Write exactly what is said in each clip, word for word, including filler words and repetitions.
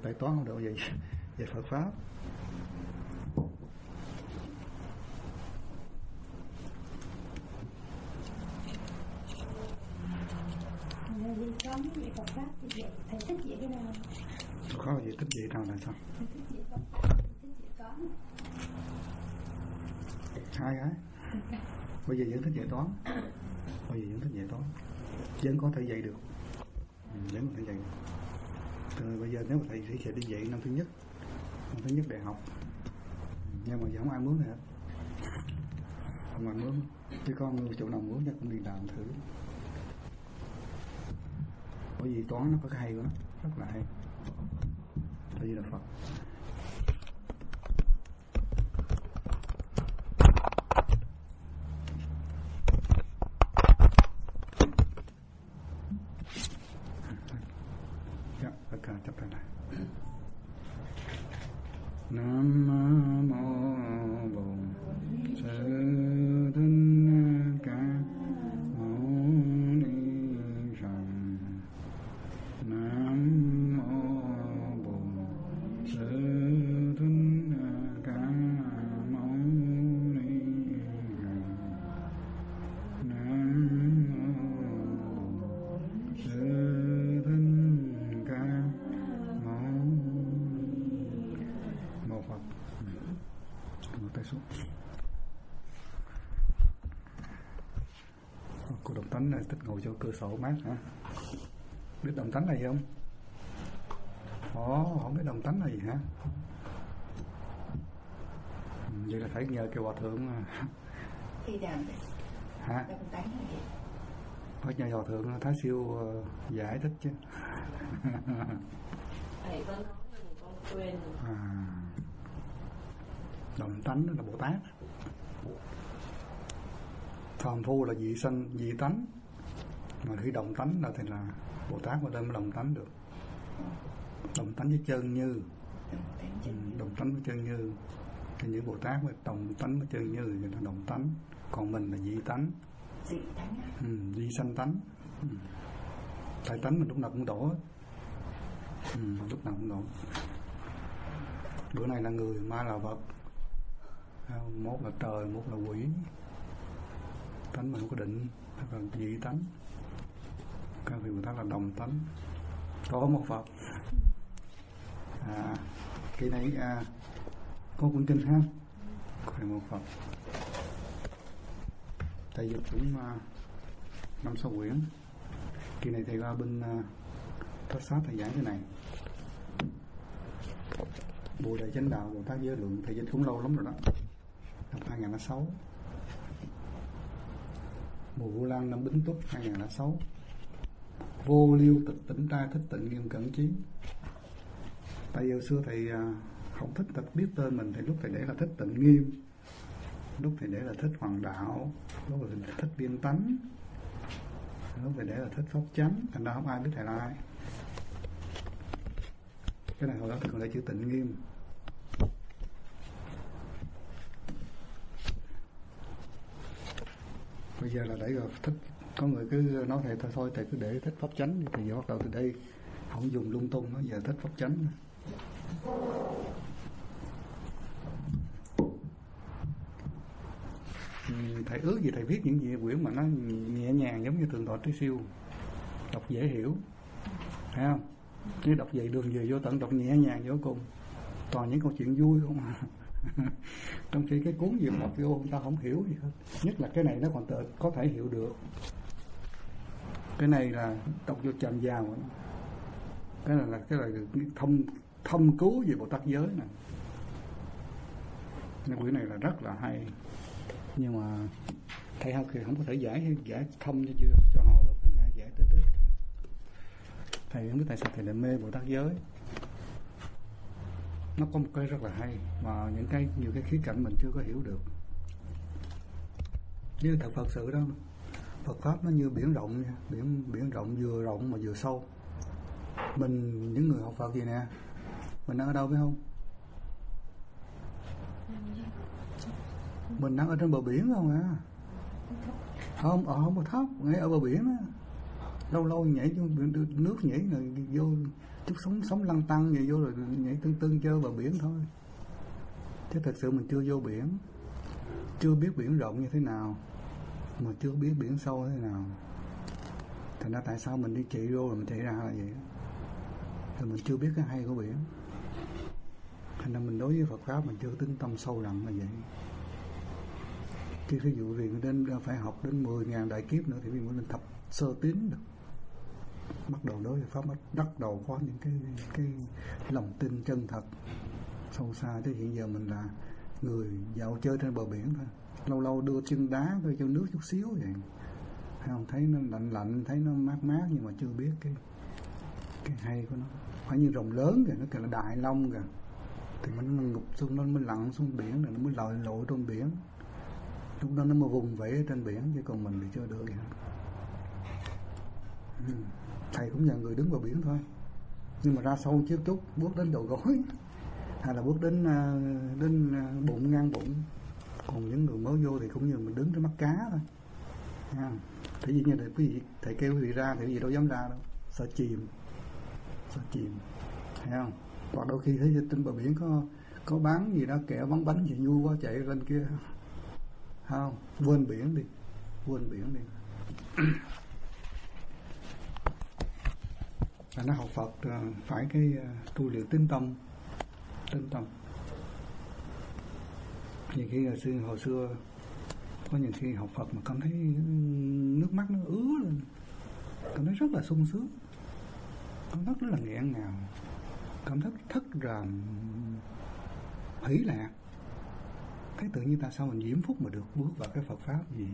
bài toán không được gì về Phật pháp. Đi có mấy vị Phật pháp thì vậy thầy thích vậy cái nào? Có gì thích gì nào là sao? Thầy thích vậy có, thích vậy có. Hai cái. Bây giờ vẫn thích dạy toán. Bây giờ vẫn thích dạy toán. Vẫn có thể dạy được. Ừ, vẫn có thể dạy được. Từ bây giờ nếu mà thầy sẽ đi dạy năm thứ nhất, năm thứ nhất đại học. Nhưng mà giờ không ai mướn nữa. Không ai mướn. Chứ con chỗ nào mướn chắc cũng đi làm thử. Bởi vì toán nó có cái hay của nó, rất là hay. Tại vì là Phật. Dạ, tất cả chấp lại lại. Nam mô Bổn Sư Thích Ca Mâu Ni Phật. Nam mô Bổn Sư Thích Ca Mâu Ni Phật. Nam mô Bổn Sư Thích Ca Mâu Mô Phật. Một tay xuống. Cô Đồng Tánh này thích ngồi cho cửa sổ mát hả? Biết Đồng Tánh này không? Ồ, không biết Đồng Tánh này gì hả? Vậy là phải nhờ kêu hòa thượng mà. Khi nào vậy? Hả? Đồng Tánh là gì? Phải nhờ hòa thượng Thái Siêu giải thích chứ. Thầy có nói nhưng con quên. À, Đồng Tánh là Bồ Tát. Phàm phu là dị sanh, dị tánh. Mà khi đồng tánh là thì là Bồ Tát mà đây mới đồng tánh được. Đồng tánh với chân như. Ừ, đồng tánh với chân như. Thì những Bồ Tát với đồng tánh với chân như thì là đồng tánh. Còn mình là dị tánh. Dị tánh á? Ừ, dị sanh tánh. Ừ. Tại tánh mình lúc nào cũng đổ. Ừ, lúc nào cũng đổ. Bữa nay là người, mai là vật. Mốt là trời, mốt là quỷ. Tánh mình không có định, hoặc là dị tánh. Các vị Bồ Tát là đồng tánh. Có một Phật. À, cái này à, có cuốn kinh ha. Có một Phật. Thầy dịch cũng uh, năm sáu quyển. Kỳ này thầy ra bên uh, Thất Sát thầy giảng cái này. Bồ Đề Chánh Đạo Bồ Tát Giới Lượng, thầy dịch cũng lâu lắm rồi đó. Năm hai nghìn lẻ sáu. Mùa Vu Lan năm Bính Tuất hai nghìn lẻ sáu. Vô liêu tịch tỉnh trai thích tịnh nghiêm cẩn trí. Tại giờ xưa thầy không thích thật biết tên mình, thì lúc thầy để là thích tịnh nghiêm, lúc thầy để là thích hoàng đạo, lúc thầy thích viên tánh, lúc thầy để là thích pháp chánh, thành ra không ai biết thầy là ai. Cái này hồi đó thầy còn để chữ tịnh nghiêm. Bây giờ là để rồi thích, có người cứ nói thầy thôi thôi thầy cứ để thích pháp chánh, thì giờ bắt đầu từ đây không dùng lung tung, nó giờ thích pháp chánh. Thầy ước gì thầy viết những gì quyển mà nó nhẹ nhàng giống như Tường Tọa Trí Siêu, đọc dễ hiểu, thấy không? Chứ đọc về đường về vô tận, đọc nhẹ nhàng vô cùng, toàn những câu chuyện vui không à. Trong khi cái cuốn gì mà vô người ta không hiểu gì hết. Nhất là cái này nó còn tự, có thể hiểu được. Cái này là đọc vô trầm vào. Cái này là cái là thông thông cứu về Bồ Tát giới nè. Cái quyển này là rất là hay. Nhưng mà thầy học thì không có thể giải giải thông cho chưa cho họ được, mình giải giải tích ít. Thầy không biết tại sao thầy lại mê Bồ Tát giới. Nó có một cái rất là hay mà những cái nhiều cái khía cạnh mình chưa có hiểu được. Như thật Phật sự đó, Phật pháp nó như biển rộng nha, biển biển rộng vừa rộng mà vừa sâu. Mình những người học Phật gì nè, mình đang ở đâu biết không? Mình đang ở trên bờ biển không à? Không, ở không có thấp, ngay ở bờ biển đó. Lâu lâu nhảy vô nước nhảy rồi vô chút sống sống lăn tăng vậy vô rồi nhảy tưng tưng chơi vào biển thôi. Chứ thật sự mình chưa vô biển, chưa biết biển rộng như thế nào, mà chưa biết biển sâu thế nào. Thành ra tại sao mình đi chạy vô rồi mình chạy ra là vậy? Thì mình chưa biết cái hay của biển. Thành ra mình đối với Phật Pháp mình chưa tính tâm sâu rộng là vậy. Chứ ví dụ vì đến phải học đến mười ngàn đại kiếp nữa thì mình mới lên thập sơ tín được. Bắt đầu đối với Pháp bắt đầu có những cái cái lòng tin chân thật sâu xa. Chứ hiện giờ mình là người dạo chơi trên bờ biển thôi, lâu lâu đưa chân đá coi cho nước chút xíu vậy, không thấy nó lạnh lạnh, thấy nó mát mát, nhưng mà chưa biết cái cái hay của nó. Phải như rồng lớn kìa, nó kìa là đại long kìa, thì mình nó ngục xuống, nó mới lặn xuống biển, rồi nó mới lội lội trong biển, lúc đó nó mới vùng vẫy ở trên biển, chứ còn mình thì chưa được vậy. Ừ. Thầy cũng là người đứng vào biển thôi, nhưng mà ra sâu chút chút, bước đến đầu gối, hay là bước đến đến bụng, ngang bụng. Còn những người mới vô thì cũng như mình đứng trên mắt cá thôi. À, thế như là quý vị thầy kêu quý vị ra thì quý vị đâu dám ra đâu, sợ chìm, sợ chìm, thấy không? Hoặc đôi khi thấy trên bờ biển có có bán gì đó, kẹo bán bánh gì nhu quá chạy lên kia, không, quên biển đi, quên biển đi. Và nó học Phật phải cái tu luyện tinh tâm, tinh tâm. Nhiều khi hồi xưa, hồi xưa có những khi học Phật mà cảm thấy nước mắt nó ứa lên, cảm thấy rất là sung sướng, cảm thấy rất là nghẹn ngào, cảm thấy thất là hỷ lạc. Cái tự nhiên ta sao mình diễm phúc mà được bước vào cái Phật Pháp gì.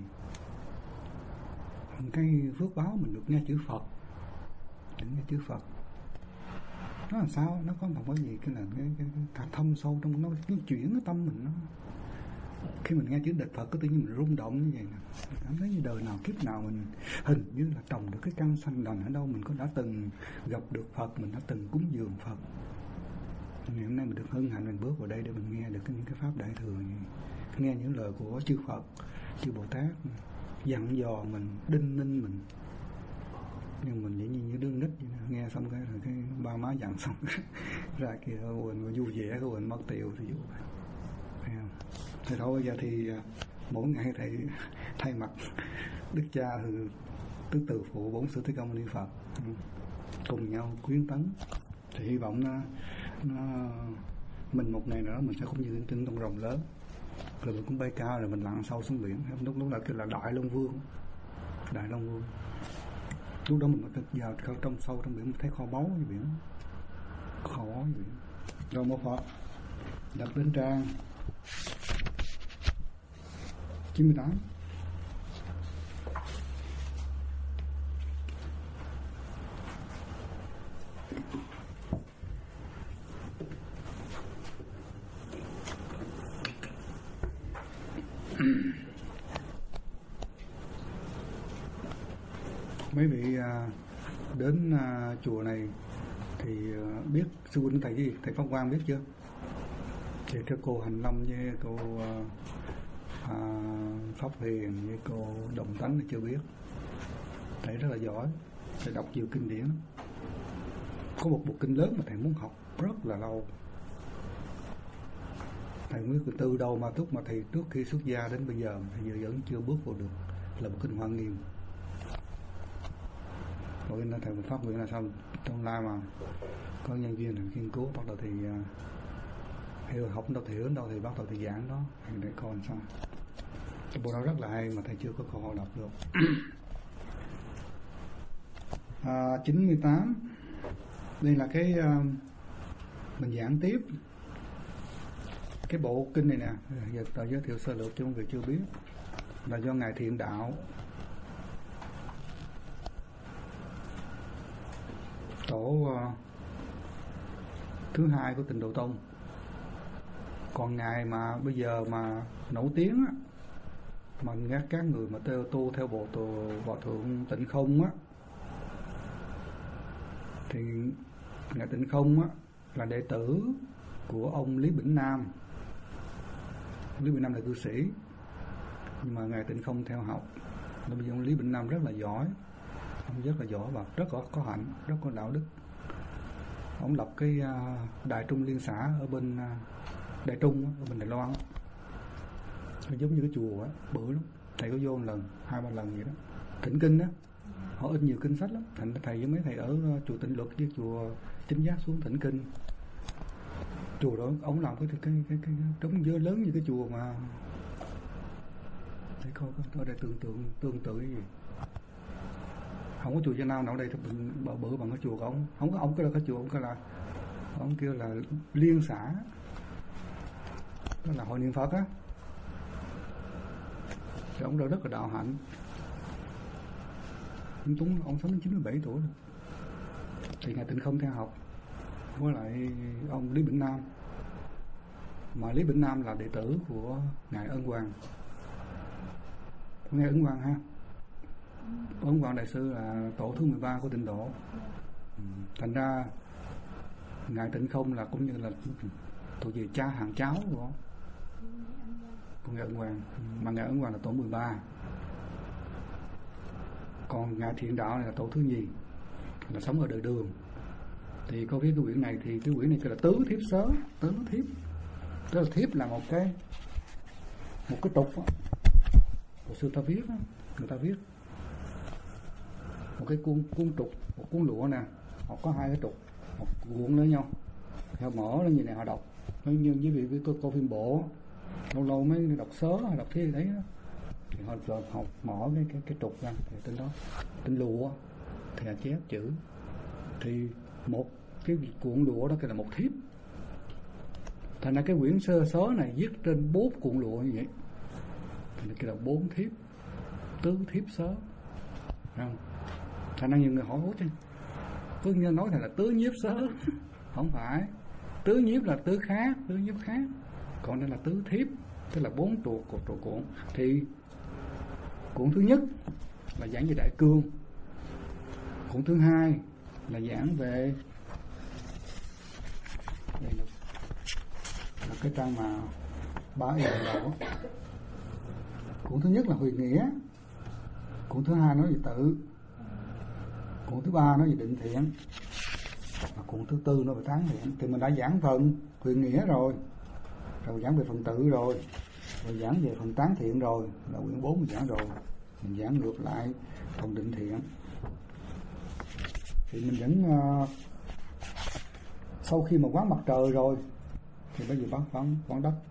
Cái phước báo mình được nghe chữ Phật, được nghe chữ Phật. Nó làm sao? Nó có một cái gì cái là cái, cái, cái thâm sâu trong nó, cái chuyển cái tâm mình nó. Khi mình nghe chữ Địch Phật có tự nhiên mình rung động như vậy nè, cảm thấy như đời nào kiếp nào mình hình như là trồng được cái căn sanh lành ở đâu, mình có đã từng gặp được Phật, mình đã từng cúng dường Phật. Ngày hôm nay mình được hân hạnh mình bước vào đây để mình nghe được những cái pháp đại thừa, nghe những lời của chư Phật, chư Bồ Tát dặn dò mình, đinh ninh mình. Nhưng mình dĩ nhiên như đứa nít vậy, nghe xong cái rồi cái ba má dặn xong ra kia quên vui vẻ, quên mất tiêu thì dụ vậy. Thấy không? Thì thôi bây giờ thì mỗi ngày thầy thay mặt Đức Cha từ tứ từ phụ bốn sư Thích Ca Mâu Ni Phật cùng nhau khuyến tấn, thì hy vọng nó, nó mình một ngày nữa mình sẽ cũng như trên trong rồng lớn, rồi mình cũng bay cao, rồi mình lặn sâu xuống biển. Lúc lúc là kêu là Đại Long Vương, Đại Long Vương. Lúc đó mình mới vào trong sâu trong biển mình thấy kho báu như biển, kho báu như biển. Rồi một Phật đặt đến trang chín mươi tám. Mấy vị đến chùa này thì biết sư huynh thầy gì, thầy Pháp Quang biết chưa? Thì cái cô Hành Lâm với cô à, Pháp Hiền với cô Đồng Tánh thì chưa biết. Thầy rất là giỏi, thầy đọc nhiều kinh điển. Có một bộ kinh lớn mà thầy muốn học rất là lâu. Thầy biết từ đầu mà túc mà thầy trước khi xuất gia đến bây giờ thầy giờ vẫn chưa bước vào được, là một kinh Hoa Nghiêm. Rồi nên thầy phát nguyện là sao trong lai mà có nhân viên thì nghiên cứu, bắt đầu thì uh, hiểu học đâu thì hiểu đâu thì bắt đầu thì giảng đó, để coi sao. Cái bộ đó rất là hay mà thầy chưa có cơ hội đọc được. à, chín mươi tám đây là cái uh, mình giảng tiếp cái bộ kinh này nè. Giờ tôi giới thiệu sơ lược cho mọi người chưa biết, là do ngài Thiện Đạo, tổ uh, thứ hai của Tịnh Độ Tông. Còn ngài mà bây giờ mà nổi tiếng á, mà các các người mà tu, tu theo bộ tu Hòa Thượng Tịnh Không á, thì ngài Tịnh Không á là đệ tử của ông Lý Bỉnh Nam. Lý Bỉnh Nam là cư sĩ, nhưng mà ngài Tịnh Không theo học. Nên bây giờ ông Lý Bỉnh Nam rất là giỏi, ông rất là giỏi và rất có, có hạnh, rất có đạo đức. ông lập cái uh, Đại Trung Liên xã ở bên uh, Đại Trung ở bên Đài Loan, nó giống như cái chùa á, bự lắm. Thầy có vô một lần, hai ba lần vậy đó, thỉnh kinh đó, họ in nhiều kinh sách lắm. Thành thầy với mấy thầy ở uh, chùa Tịnh Luật với chùa Chính Giác xuống thỉnh kinh. Chùa đó ông làm cái cái cái cái, cái trống dơ lớn như cái chùa mà để coi coi ở đây tương tự tương tự cái gì. Không có chùa Gia Nam nào ở đây thì bự bự bằng cái chùa của ông. Không có ông cái là cái chùa ông cái là ông kêu là Liên xã, đó là hội niệm Phật á. Thì ông đó rất là đạo hạnh. Ông Tuấn ông sống đến chín mươi bảy tuổi rồi. Thì ngài Tịnh Không theo học với lại ông Lý Bỉnh Nam, mà Lý Bỉnh Nam là đệ tử của ngài Ân Hoàng. Nghe Ấn Quang ha, Ấn Quang đại sư là tổ thứ mười ba của Tịnh Độ. Thành ra ngài Tịnh Không là cũng như là thuộc về cha hàng cháu của của ngài Ấn Quang, mà ngài Ấn Quang là tổ mười ba. Còn ngài Thiện Đạo này là tổ thứ nhì, là sống ở đời Đường. Thì có cái quyển này thì cái quyển này gọi là Tứ Thiếp Sớ. Tứ Thiếp, tức là thiếp là một cái một cái trục đó. Hồi xưa ta viết đó, người ta viết một cái cuốn cuốn trục, một cuốn lụa nè, họ có hai cái trục, họ cuộn với nhau, họ mở lên như này họ đọc. Nó như với vị với coi phim bộ, lâu lâu mới đọc sớ hay đọc thế đấy đó. Thì họ rồi học mở cái cái cái trục ra, thì tên đó tên lụa, thì là chép chữ. Thì một cái cuộn lụa đó cái là một thiếp. Thành ra cái quyển sơ sớ này viết trên bốn cuộn lụa như vậy, thì cái là bốn thiếp, tứ thiếp sớ, không? Thành ra nhiều người hỏi hốt chứ, cứ như nói là tứ nhiếp sớ, không phải. Tứ nhiếp là tứ khác, tứ nhiếp khác, còn đây là tứ thiếp, tức là bốn trụ của trụ cuộn. Thì cuộn thứ nhất là giảng về Đại Cương, cuộn thứ hai là giảng về đây là, là cái trang mà ba y đầu. Cuộn thứ nhất là Huyền Nghĩa, cuộn thứ hai nói về Tự, cuộn thứ ba nói về Định Thiện, và cuộn thứ tư nói về Tán Thiện. Thì mình đã giảng phần Huyền Nghĩa rồi, rồi giảng về phần Tự rồi, rồi giảng về phần Tán Thiện rồi, là quyển bốn mình giảng rồi. Mình giảng ngược lại phần Định Thiện. Thì mình vẫn uh, sau khi mà quán mặt trời rồi thì bây giờ bán quán, quán đất.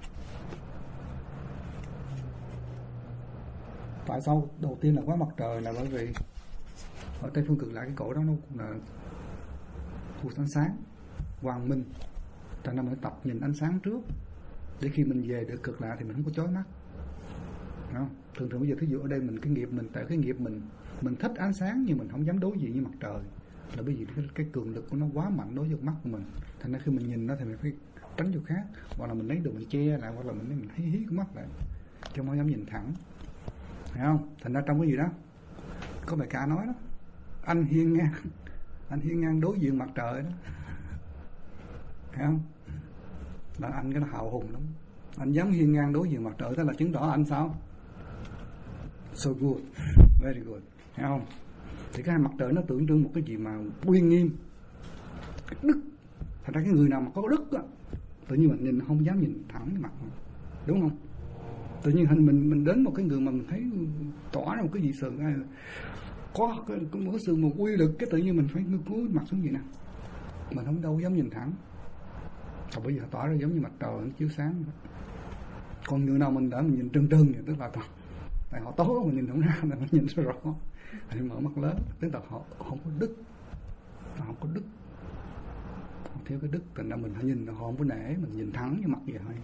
Tại sao đầu tiên là quán mặt trời? Là bởi vì ở Tây Phương Cực Lạc cái cổ đó nó cũng là khu ánh sáng quang minh, thành ra mình tập nhìn ánh sáng trước để khi mình về được Cực Lạc thì mình không có chói mắt. Không? Thường thường bây giờ thí dụ ở đây mình cái nghiệp mình tại cái nghiệp mình mình thích ánh sáng nhưng mình không dám đối diện với mặt trời, là bởi vì cái, cái cường lực của nó quá mạnh đối với mắt của mình. Thành ra khi mình nhìn nó thì mình phải tránh chỗ khác, hoặc là mình lấy đồ mình che lại, hoặc là mình mình hí hí cái mắt lại chứ không dám nhìn thẳng, thấy không? Thành ra trong cái gì đó có bài ca nói đó, anh hiên ngang anh hiên ngang đối diện mặt trời đó, thấy không? Là anh cái nó hào hùng lắm, anh dám hiên ngang đối diện mặt trời, thế là chứng tỏ anh sao? So good, very good, thấy không? Thì cái mặt trời nó tượng trưng một cái gì mà uy nghiêm, đức. Thành ra cái người nào mà có đức á, tự nhiên mình nhìn không dám nhìn thẳng cái mặt mình, đúng không? Tự nhiên hình mình mình đến một cái người mà mình thấy tỏa ra một cái gì sừng hay có cái, có một cái sự một uy lực, cái tự nhiên mình phải cúi mặt xuống vậy nè, mình không đâu dám nhìn thẳng. Còn bây giờ tỏa ra giống như mặt trời nó chiếu sáng. Còn người nào mình đã mình nhìn trưng trưng vậy, tức là tại họ tối mình nhìn không ra, là mình nhìn rõ, thì mở mắt lớn, tức là họ không có đức, họ không có đức, họ thiếu cái đức, thành ra mình phải nhìn họ không có nể, mình nhìn thẳng như mặt vậy thôi.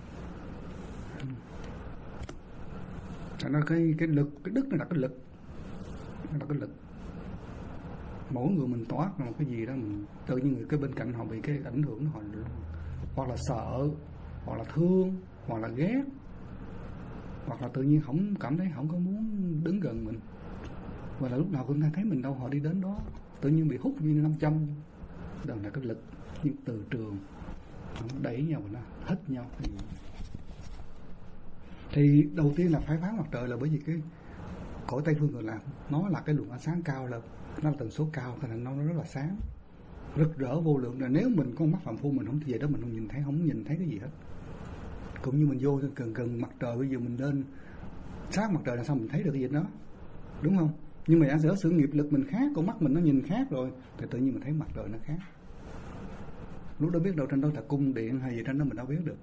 Thành ra cái cái lực, cái đức nó là cái lực, nó là cái lực. Mỗi người mình toát ra một cái gì đó, mình tự nhiên người cái bên cạnh họ bị cái ảnh hưởng họ, hoặc là sợ, hoặc là thương, hoặc là ghét, hoặc là tự nhiên không cảm thấy không có muốn đứng gần mình, và là lúc nào cũng thấy mình đâu họ đi đến đó, tự nhiên bị hút như năm trăm. Đó là cái lực, những từ trường nó đẩy nhau, nó hít nhau. Thì, thì đầu tiên là phải phá mặt trời, là bởi vì cái cõi Tây Phương Cực Lạc nó là cái luồng ánh sáng cao lên, nó là tần số cao, thành ra nó rất là sáng. rực rỡ vô lượng. Là nếu mình con mắt phàm phu mình không về đó, mình không nhìn thấy, không nhìn thấy cái gì hết. Cũng như mình vô gần gần mặt trời, bây giờ mình lên sát mặt trời là sao mình thấy được cái gì đó, đúng không? Nhưng mà giả sử sự nghiệp lực mình khác, con mắt mình nó nhìn khác rồi, thì tự nhiên mình thấy mặt trời nó khác. Lúc đó biết đâu trên đó là cung điện hay gì trên đó mình đâu biết được,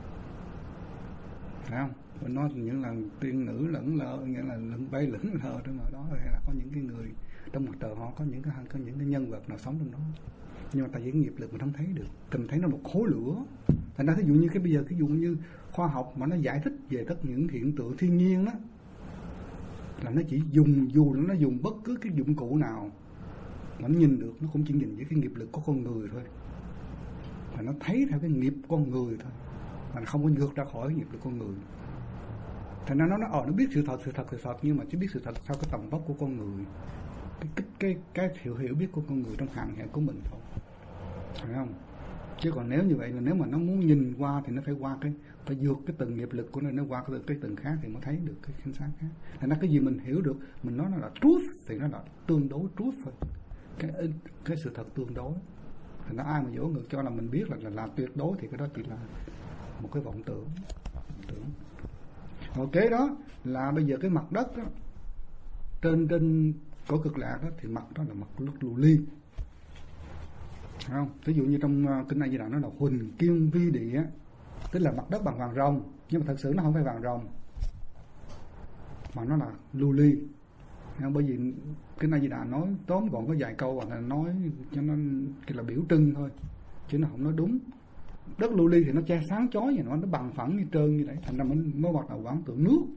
phải không? Mình nói những là tiên nữ lẫn lờ, nghĩa là lẫn bay lẫn lờ trong đó, hay là có những cái người trong mặt trời họ có những cái có những cái nhân vật nào sống trong đó. Nhưng mà tại vì nghiệp lực mình không thấy được, mình thấy nó một khối lửa. Thành ra ví dụ như cái bây giờ ví dụ như khoa học mà nó giải thích về tất những hiện tượng thiên nhiên đó, là nó chỉ dùng dù nó dùng bất cứ cái dụng cụ nào mà nó nhìn được, nó cũng chỉ nhìn với cái nghiệp lực của con người thôi, và nó thấy theo cái nghiệp con người thôi, mà nó không có vượt ra khỏi nghiệp lực con người. Thành ra nó nó ờ nó biết sự thật sự thật sự thật nhưng mà chỉ biết sự thật sau cái tầm vóc của con người, cái cái cái cái hiểu hiểu biết của con người trong hạn hẹp của mình thôi, phải không? Chứ còn nếu như vậy là nếu mà nó muốn nhìn qua thì nó phải qua cái phải vượt cái từng nghiệp lực của nó, nó qua cái, cái từng khác thì mới thấy được cái chính xác khác. Thành ra cái gì mình hiểu được, mình nói nó là truth thì nó là tương đối truth thôi, cái cái sự thật tương đối. Thành ra ai mà dỗ ngược cho là mình biết là là, là tuyệt đối thì cái đó chỉ là một cái vọng tưởng. Vọng tưởng. Rồi kế đó là bây giờ cái mặt đất đó, trên trên cõi cực lạc đó thì mặt đó là mặt lúc lưu ly, không? Ví dụ như trong uh, kinh A Di Đà nó là huỳnh kim vi địa, tức là mặt đất bằng vàng rồng, nhưng mà thật sự nó không phải vàng rồng mà nó là lưu ly. Không? Bởi vì kinh A Di Đà nói tóm gọn có vài câu và nói cho nó cái là biểu trưng thôi, chứ nó không nói đúng. Đất lưu ly thì nó che sáng chói vậy, nó nó bằng phẳng như trơn như vậy, thành ra mình mới bắt đầu quán tưởng nước.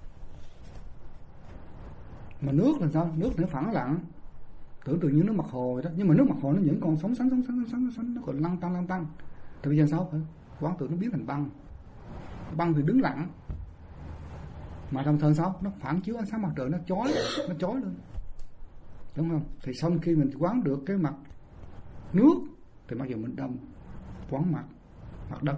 Mà nước là sao? Nước thì nó phẳng lặng, tưởng tượng như nước mặt hồ đó, nhưng mà nước mặt hồ nó vẫn còn sống sánh sống sánh sống sánh, nó còn lăn tăng lăn tăng. Thì bây giờ sao phải quán tưởng nó biến thành băng, băng thì đứng lặng, mà đồng thời sao nó phản chiếu ánh sáng mặt trời, nó chói nó chói lên, đúng không? Thì sau khi mình quán được cái mặt nước thì bây giờ mình đâm quán mặt mặt đất.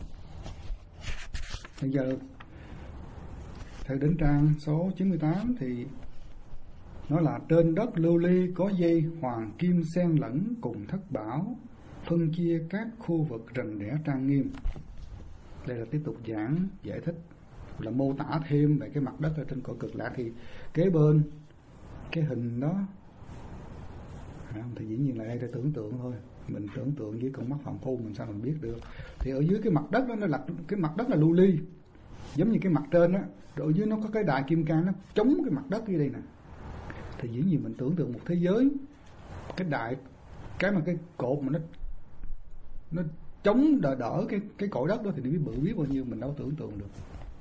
Bây giờ thầy đến trang số chín mươi tám thì nó là trên đất lưu ly có dây hoàng kim xen lẫn cùng thất bảo, phân chia các khu vực rành rẽ trang nghiêm. Đây là tiếp tục giảng giải thích, là mô tả thêm về cái mặt đất ở trên cõi cực lạc. Thì kế bên cái hình đó thì dĩ nhiên là đây là tưởng tượng thôi, mình tưởng tượng với con mắt phàm phu mình sao mình biết được. Thì ở dưới cái mặt đất đó, nó là cái mặt đất là lưu ly, giống như cái mặt trên đó, rồi ở dưới nó có cái đại kim cang nó chống cái mặt đất như đây nè. Thì dĩ nhiên mình tưởng tượng một thế giới, cái đại cái mà cái cột mà nó nó chống đỡ đỡ cái cái cõi đất đó thì biết bự biết bao nhiêu, mình đâu tưởng tượng được.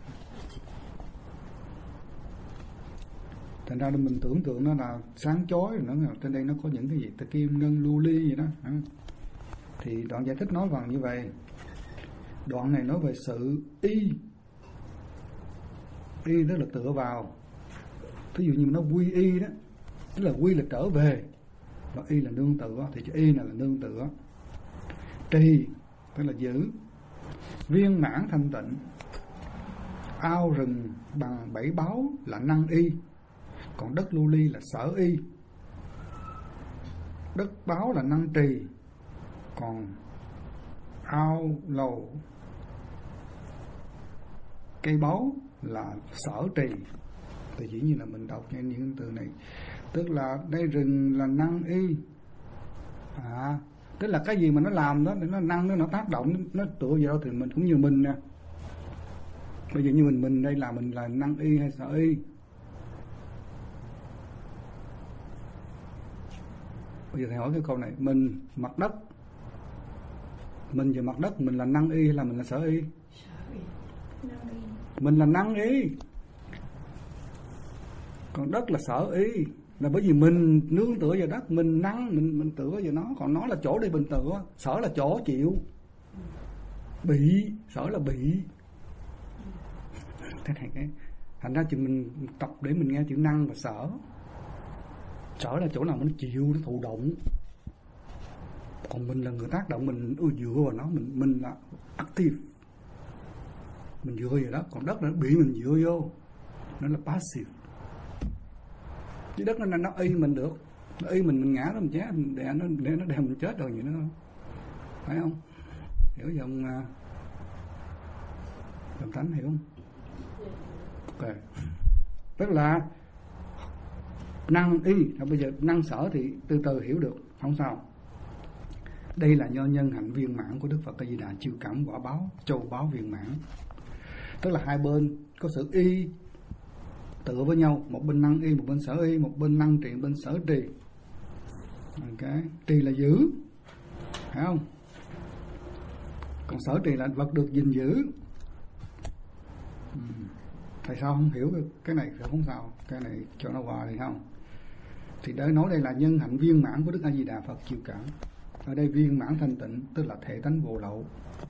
Thành ra mình tưởng tượng nó là sáng chói, nó trên đây nó có những cái gì ta kim ngân lưu ly gì đó. Thì đoạn giải thích nói bằng như vậy. Đoạn này nói về sự y, y tức là tựa vào. Ví dụ như nó quy y đó, tức là quy là trở về, và y là nương tựa, thì chữ y này là nương tựa. Trì tức là giữ, viên mãn thanh tịnh. Ao rừng bằng bảy báu là năng y, còn đất lưu ly là sở y. Đất báo là năng trì, còn ao lầu cây báu là sở trì. Thì dĩ nhiên là mình đọc những từ này, tức là đây rừng là năng y, à, tức là cái gì mà nó làm đó, nó năng nó, nó tác động, nó tựa vào thì mình cũng như mình nè. Bây giờ như mình mình đây là mình là năng y hay sở y? Bây giờ thầy hỏi cái câu này, mình mặt đất, mình về mặt đất mình là năng y hay là mình là sở y? Mình là năng y, còn đất là sở y, là bởi vì mình nương tựa vào đất, mình năng mình mình tựa vào nó, còn nó là chỗ để mình tựa, sở là chỗ chịu, bị sở là bị. Thế này cái thành ra chỉ mình tập để mình nghe chữ năng và sở. Sở là chỗ nào mà nó chịu, nó thụ động, còn mình là người tác động, mình ưa dựa vào nó, mình mình là active, mình dựa vào đó, còn đất nó bị mình dựa vô, nó là passive. Chứ đất nó nó y mình được, Nó y mình mình ngã nó mình chết, mình đè nó để nó đem mình chết rồi vậy nó, phải không? Hiểu dòng dòng tánh hiểu không? Ok. Tức là năng y, bây giờ năng sở thì từ từ hiểu được, không sao. Đây là do nhân hạnh viên mãn của Đức Phật A Di Đà, chiêu cảm quả báo, châu báo viên mãn. Tức là hai bên có sự y tựa với nhau, một bên năng y, một bên sở y, một bên năng trì, một bên sở trì. Ok, trì là giữ, phải không? Còn sở trì là vật được gìn giữ. uhm. Tại sao không hiểu cái này thì không sao, cái này cho nó qua đi không? Thì để nói đây là nhân hạnh viên mãn của Đức A Di Đà Phật chiêu cảm. Ở đây viên mãn thanh tịnh tức là thể tánh vô lậu.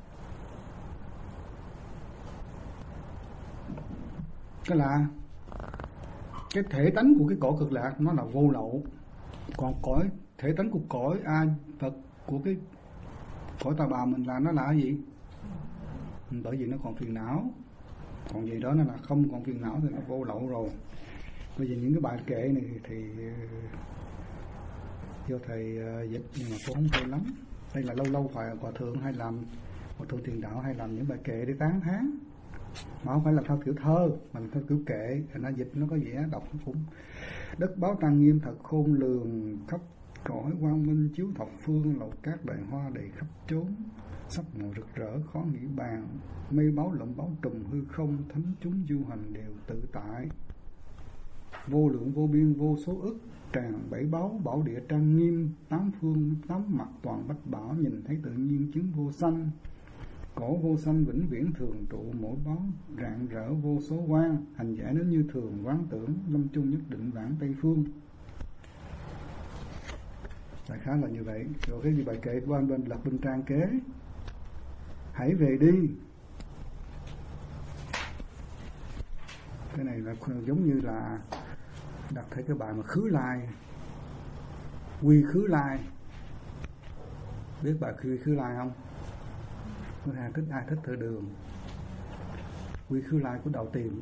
Cái là cái thể tánh của cái cõi cực lạc nó là vô lậu. Còn cõi thể tánh của cõi A Phật, của cái cõi Ta Bà mình là nó là cái gì? Bởi vì nó còn phiền não. Còn gì đó nó là không còn phiền não thì nó vô lậu rồi. Bây giờ những cái bài kệ này thì do thầy uh, dịch nhưng mà cũng không hay lắm. Đây là lâu lâu phải hòa thượng hay làm hòa thượng tiền đạo hay làm những bài kệ để tán thán, mà không phải là theo kiểu thơ, mình theo kiểu kệ, thì nó dịch nó có vẻ đọc cũng. Đất báo trang nghiêm thật khôn lường, khắp cõi quang minh chiếu thập phương, lầu cát đại hoa đầy khắp chốn, sắc màu rực rỡ khó nghĩ bàn, mây báo lộng báo trùm hư không, thánh chúng du hành đều tự tại. Vô lượng vô biên vô số ức, tràn bảy báu bảo địa trang nghiêm, tám phương tám mặt toàn bách bảo, nhìn thấy tự nhiên chứng vô sanh. Cổ vô sanh vĩnh viễn thường trụ, mỗi báo rạng rỡ vô số quang, hành giả đến như thường quán tưởng, lâm chung nhất định vãng tây phương. Đại khái là như vậy. Rồi cái gì bài kệ của anh bên là bên trang kế. Hãy về đi. Cái này là giống như là đặt thấy cái bài mà khứ lai, quy khứ lai. Biết bài quy khứ lai không? Có ai thích ai thích thơ đường. Quy khứ lai của Đạo Tiền.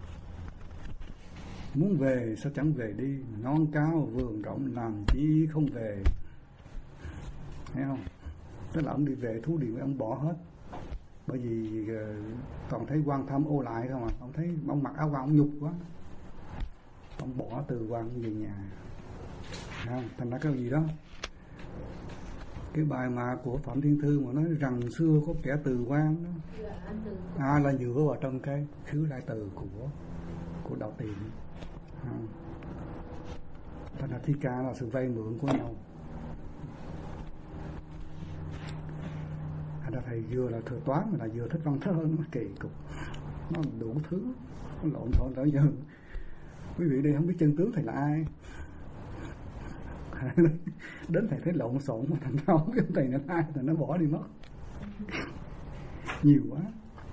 Muốn về sao chẳng về đi, non cao vườn rộng làm chi không về. Thấy không? Tức là ông đi về thú điện ông bỏ hết. Bởi vì uh, toàn thấy quan tham ô lại không à. Ông thấy ông mặc áo quan ông nhục quá, ông bỏ từ quan về nhà. Thấy không? Thành ra cái gì đó. Cái bài mà của Phạm Thiên Thư mà nói rằng xưa có kẻ từ quan đó, à là dựa vào trong cái khứ lai từ của của Đạo Tiền. À. Thành ra thi ca là sự vay mượn của nhau. Thành ra thầy vừa là thừa toán mà là vừa thích văn thơ, nó kỳ cục, nó đủ thứ, nó lộn xộn tới giờ. Quý vị đây không biết chân tướng thầy là ai. Đến thầy thấy lộn xộn mà thành ra không biết thầy là ai, thầy nó bỏ đi mất. Nhiều quá.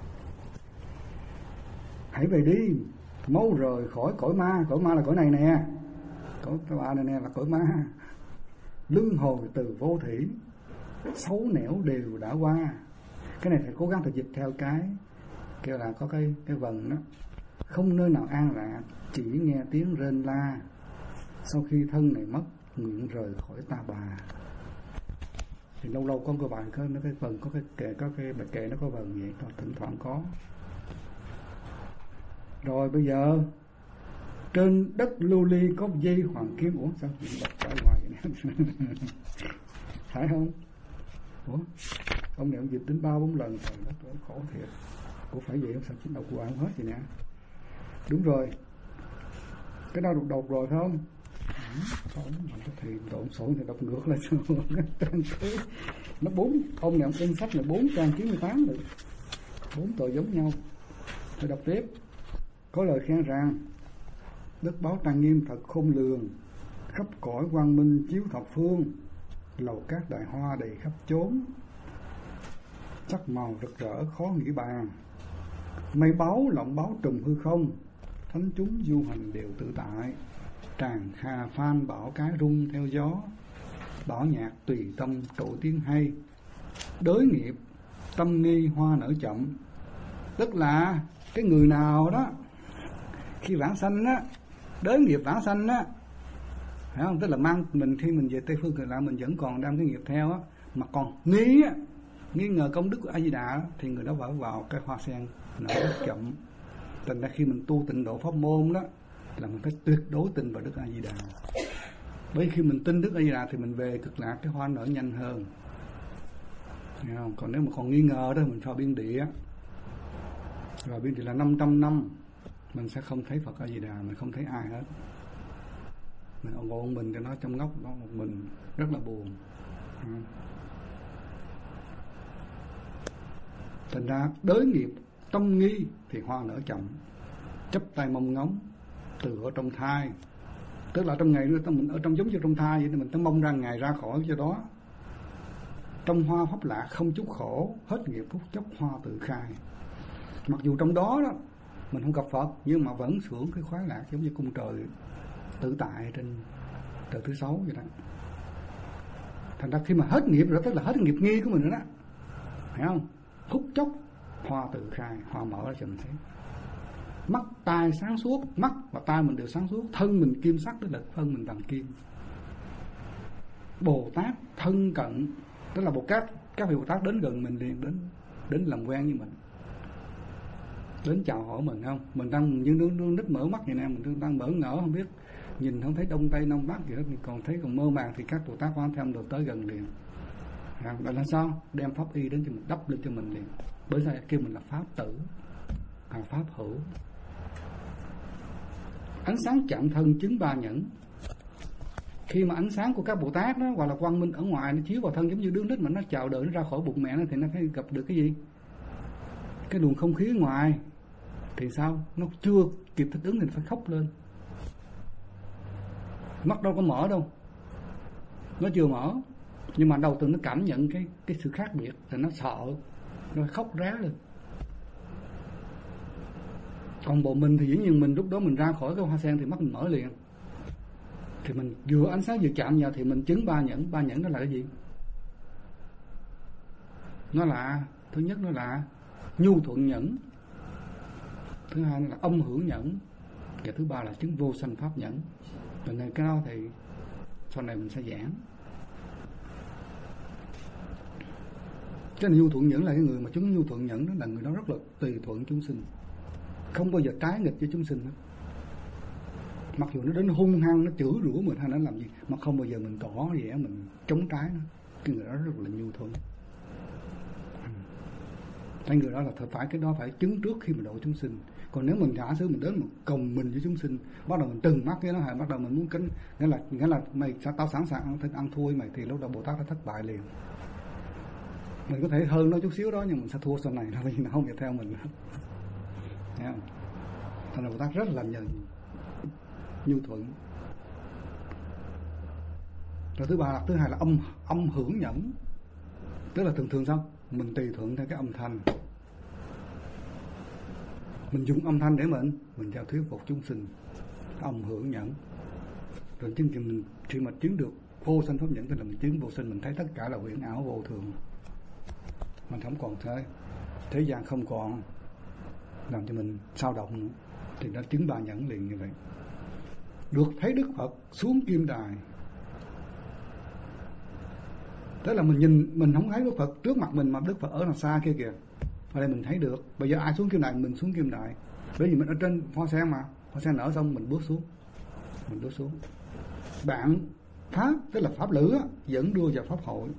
Hãy về đi, mau rời khỏi cõi ma. Cõi ma là cõi này nè, cõi ba này nè là cõi ma. Luân hồi từ vô thủy, xấu nẻo đều đã qua. Cái này thầy cố gắng thầy dịch theo cái kêu là có cái cái vần đó. Không nơi nào an lạc, chỉ nghe tiếng rên la. Sau khi thân này mất, nguyện rời khỏi Ta Bà. Thì lâu lâu có cái bài có nó cái vần có cái kệ, có cái bài kệ nó có vần vậy, thỉnh thoảng có. Rồi bây giờ trên đất lưu ly có dây hoàng kim. Ủa sao đọc phải hoài vậy nè. Phải không? Ủa ông này ông dịch đến ba bốn lần rồi, nó khổ thiệt. Ủa phải vậy không? Sao chính đọc của ông hết vậy nè. Đúng rồi, cái đó đọc đọc rồi phải không? Không, thì lộn xộn thì đọc ngược lại trang thứ. Nó bốn ông này ông in sách là bốn trang chín mươi tám rồi, bốn tờ giống nhau. Tôi đọc tiếp. Có lời khen rằng đất báo trang nghiêm thật khôn lường, khắp cõi quang minh chiếu thập phương, lầu cát đại hoa đầy khắp chốn, sắc màu rực rỡ khó nghĩ bàn, mây báu lộng báo trùm hư không, thánh chúng du hành đều tự tại. Tràng kha phan bảo cái rung theo gió, bảo nhạc tùy tâm trổ tiếng hay. Đới nghiệp tâm nghi hoa nở chậm. Tức là cái người nào đó khi vãng sanh á, đới nghiệp vãng sanh á, phải không? Tức là mang mình khi mình về Tây Phương Cực Lạc mình vẫn còn đem cái nghiệp theo á, mà còn nghi á, nghi ngờ công đức của A Di Đà thì người đó phải vào cái hoa sen nở rất chậm. Thành ra khi mình tu tịnh độ pháp môn đó là mình phải tuyệt đối tin vào Đức A Di Đà. Bởi khi mình tin Đức A Di Đà thì mình về Cực Lạc cái hoa nở nhanh hơn. Thấy không? Còn nếu mà còn nghi ngờ đó mình vào biên địa, vào biên địa là năm trăm năm mình sẽ không thấy Phật A Di Đà, mình không thấy ai hết. Mình ngồi một mình cho nó trong ngóc nó một mình rất là buồn. Thành ra đới nghiệp tâm nghi thì hoa nở chậm, chấp tay mong ngóng từ ở trong thai, tức là trong ngày đó mình ở trong giống như trong thai vậy, thì mìnhต้องmong ra ngày ra khỏi cho đó. Trong hoa pháp lạc không chút khổ, hết nghiệp phút chốc hoa tự khai. Mặc dù trong đó đó mình không gặp Phật nhưng mà vẫn hưởng cái khoái lạc giống như cung trời tự tại trên trời thứ sáu vậy đó. Thành ra khi mà hết nghiệp rồi tức là hết nghiệp nghi của mình nữa đó, phải không? Phút chốc hoa tự khai, hoa mở ra cho mình thấy. Mắt tai sáng suốt, mắt và tai mình đều sáng suốt, thân mình kim sắc tức là thân mình bằng kim. Bồ Tát thân cận, tức là Bồ Tát, các vị Bồ Tát đến gần mình liền, đến đến làm quen với mình, đến chào hỏi mình, không? Mình đang như nước nít mở mắt vậy nè, mình đang mở ngỡ không biết, nhìn không thấy đông tây nam bắc gì hết, còn thấy còn mơ màng thì các Bồ Tát Quan Thế Âm đều tới gần liền. Đó là sao? Đem pháp y đến cho mình, đắp lên cho mình liền. Bởi sao kêu mình là pháp tử, là pháp hữu. Ánh sáng chạm thân chứng ba nhẫn. Khi mà ánh sáng của các Bồ Tát đó, hoặc là quang minh ở ngoài nó chiếu vào thân giống như đứa nít mà nó chào đời nó ra khỏi bụng mẹ nó, thì nó phải gặp được cái gì? Cái luồng không khí ngoài. Thì sao? Nó chưa kịp thích ứng thì nó phải khóc lên. Mắt đâu có mở đâu, nó chưa mở, nhưng mà đầu từng nó cảm nhận cái cái sự khác biệt thì nó sợ, nó khóc rá lên. Còn bộ mình thì dĩ nhiên mình lúc đó mình ra khỏi cái hoa sen thì mắt mình mở liền. Thì mình vừa ánh sáng vừa chạm vào thì mình chứng ba nhẫn. Ba nhẫn đó là cái gì? Nó là, thứ nhất nó là nhu thuận nhẫn, thứ hai nó là âm hưởng nhẫn, và thứ ba là chứng vô sanh pháp nhẫn. Và này cái đó thì sau này mình sẽ giảng. Cái nhu thuận nhẫn là cái người mà chứng nhu thuận nhẫn, đó là người đó rất là tùy thuận chúng sinh, không bao giờ trái nghịch với chúng sinh hết. Mặc dù nó đến hung hăng, nó chửi rủa mình hay nó làm gì, mà không bao giờ mình tỏ vẻ mình chống trái nó. Cái người đó rất là nhu thuận. Cái người đó là phải cái đó phải chứng trước khi mình độ chúng sinh. Còn nếu mình giả sử mình đến một còng mình với chúng sinh, bắt đầu mình trừng mắt cái nó, hay bắt đầu mình muốn kính, nghĩa là nghĩa là mày tao sẵn sàng ăn, ăn thua mày, thì lúc đó Bồ Tát đã thất bại liền. Mình có thể hơn nó chút xíu đó nhưng mình sẽ thua sau này, bởi vì nó không thể theo mình nữa. Thấy không? Thành ra Bồ Tát rất là nhận nhu thuận. Rồi thứ ba, thứ hai là âm âm hưởng nhẫn, tức là thường thường sao? Mình tùy thuận theo cái âm thanh, mình dùng âm thanh để mình mình giao thuyết phục chúng sinh, âm hưởng nhẫn. Rồi chứng chừng mình khi mà chứng được vô sanh pháp nhẫn, tức là mình chứng vô sinh, mình thấy tất cả là huyền ảo vô thường, mình không còn thế, thế gian không còn làm cho mình sao động nữa, thì nó chứng ba nhẫn liền như vậy. Được thấy Đức Phật xuống kim đài, tức là mình nhìn, mình không thấy Đức Phật trước mặt mình mà Đức Phật ở đằng xa kia kìa, ở đây mình thấy được. Bây giờ ai xuống kim đài? Mình xuống kim đài, bởi vì mình ở trên hoa sen mà, hoa sen nở xong mình bước xuống, mình bước xuống. Bạn pháp, tức là pháp lữ dẫn đưa vào pháp hội,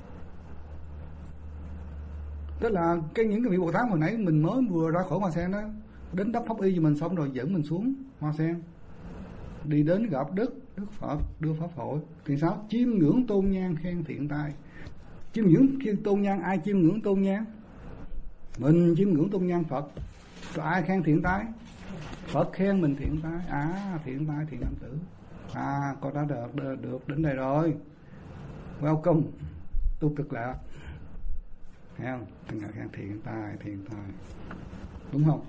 tức là cái những cái vị Bồ Tát hồi nãy mình mới vừa ra khỏi hoa sen đó, đến đắp pháp y cho mình xong rồi dẫn mình xuống hoa sen, đi đến gặp Đức Đức Phật đưa pháp hội. Thì sao? Chiêm ngưỡng tôn nhang khen thiện tai. Chiêm ngưỡng khi tôn nhang, ai chiêm ngưỡng tôn nhang? Mình chiêm ngưỡng tôn nhang Phật. Rồi ai khen thiện tai? Phật khen mình thiện tai. À, thiện tai, thiện nam tử, à, con đã được, được được đến đây rồi, welcome tu Cực Lạc. Thấy không? Từng ngày khen thiện tai, thiện tai, đúng không?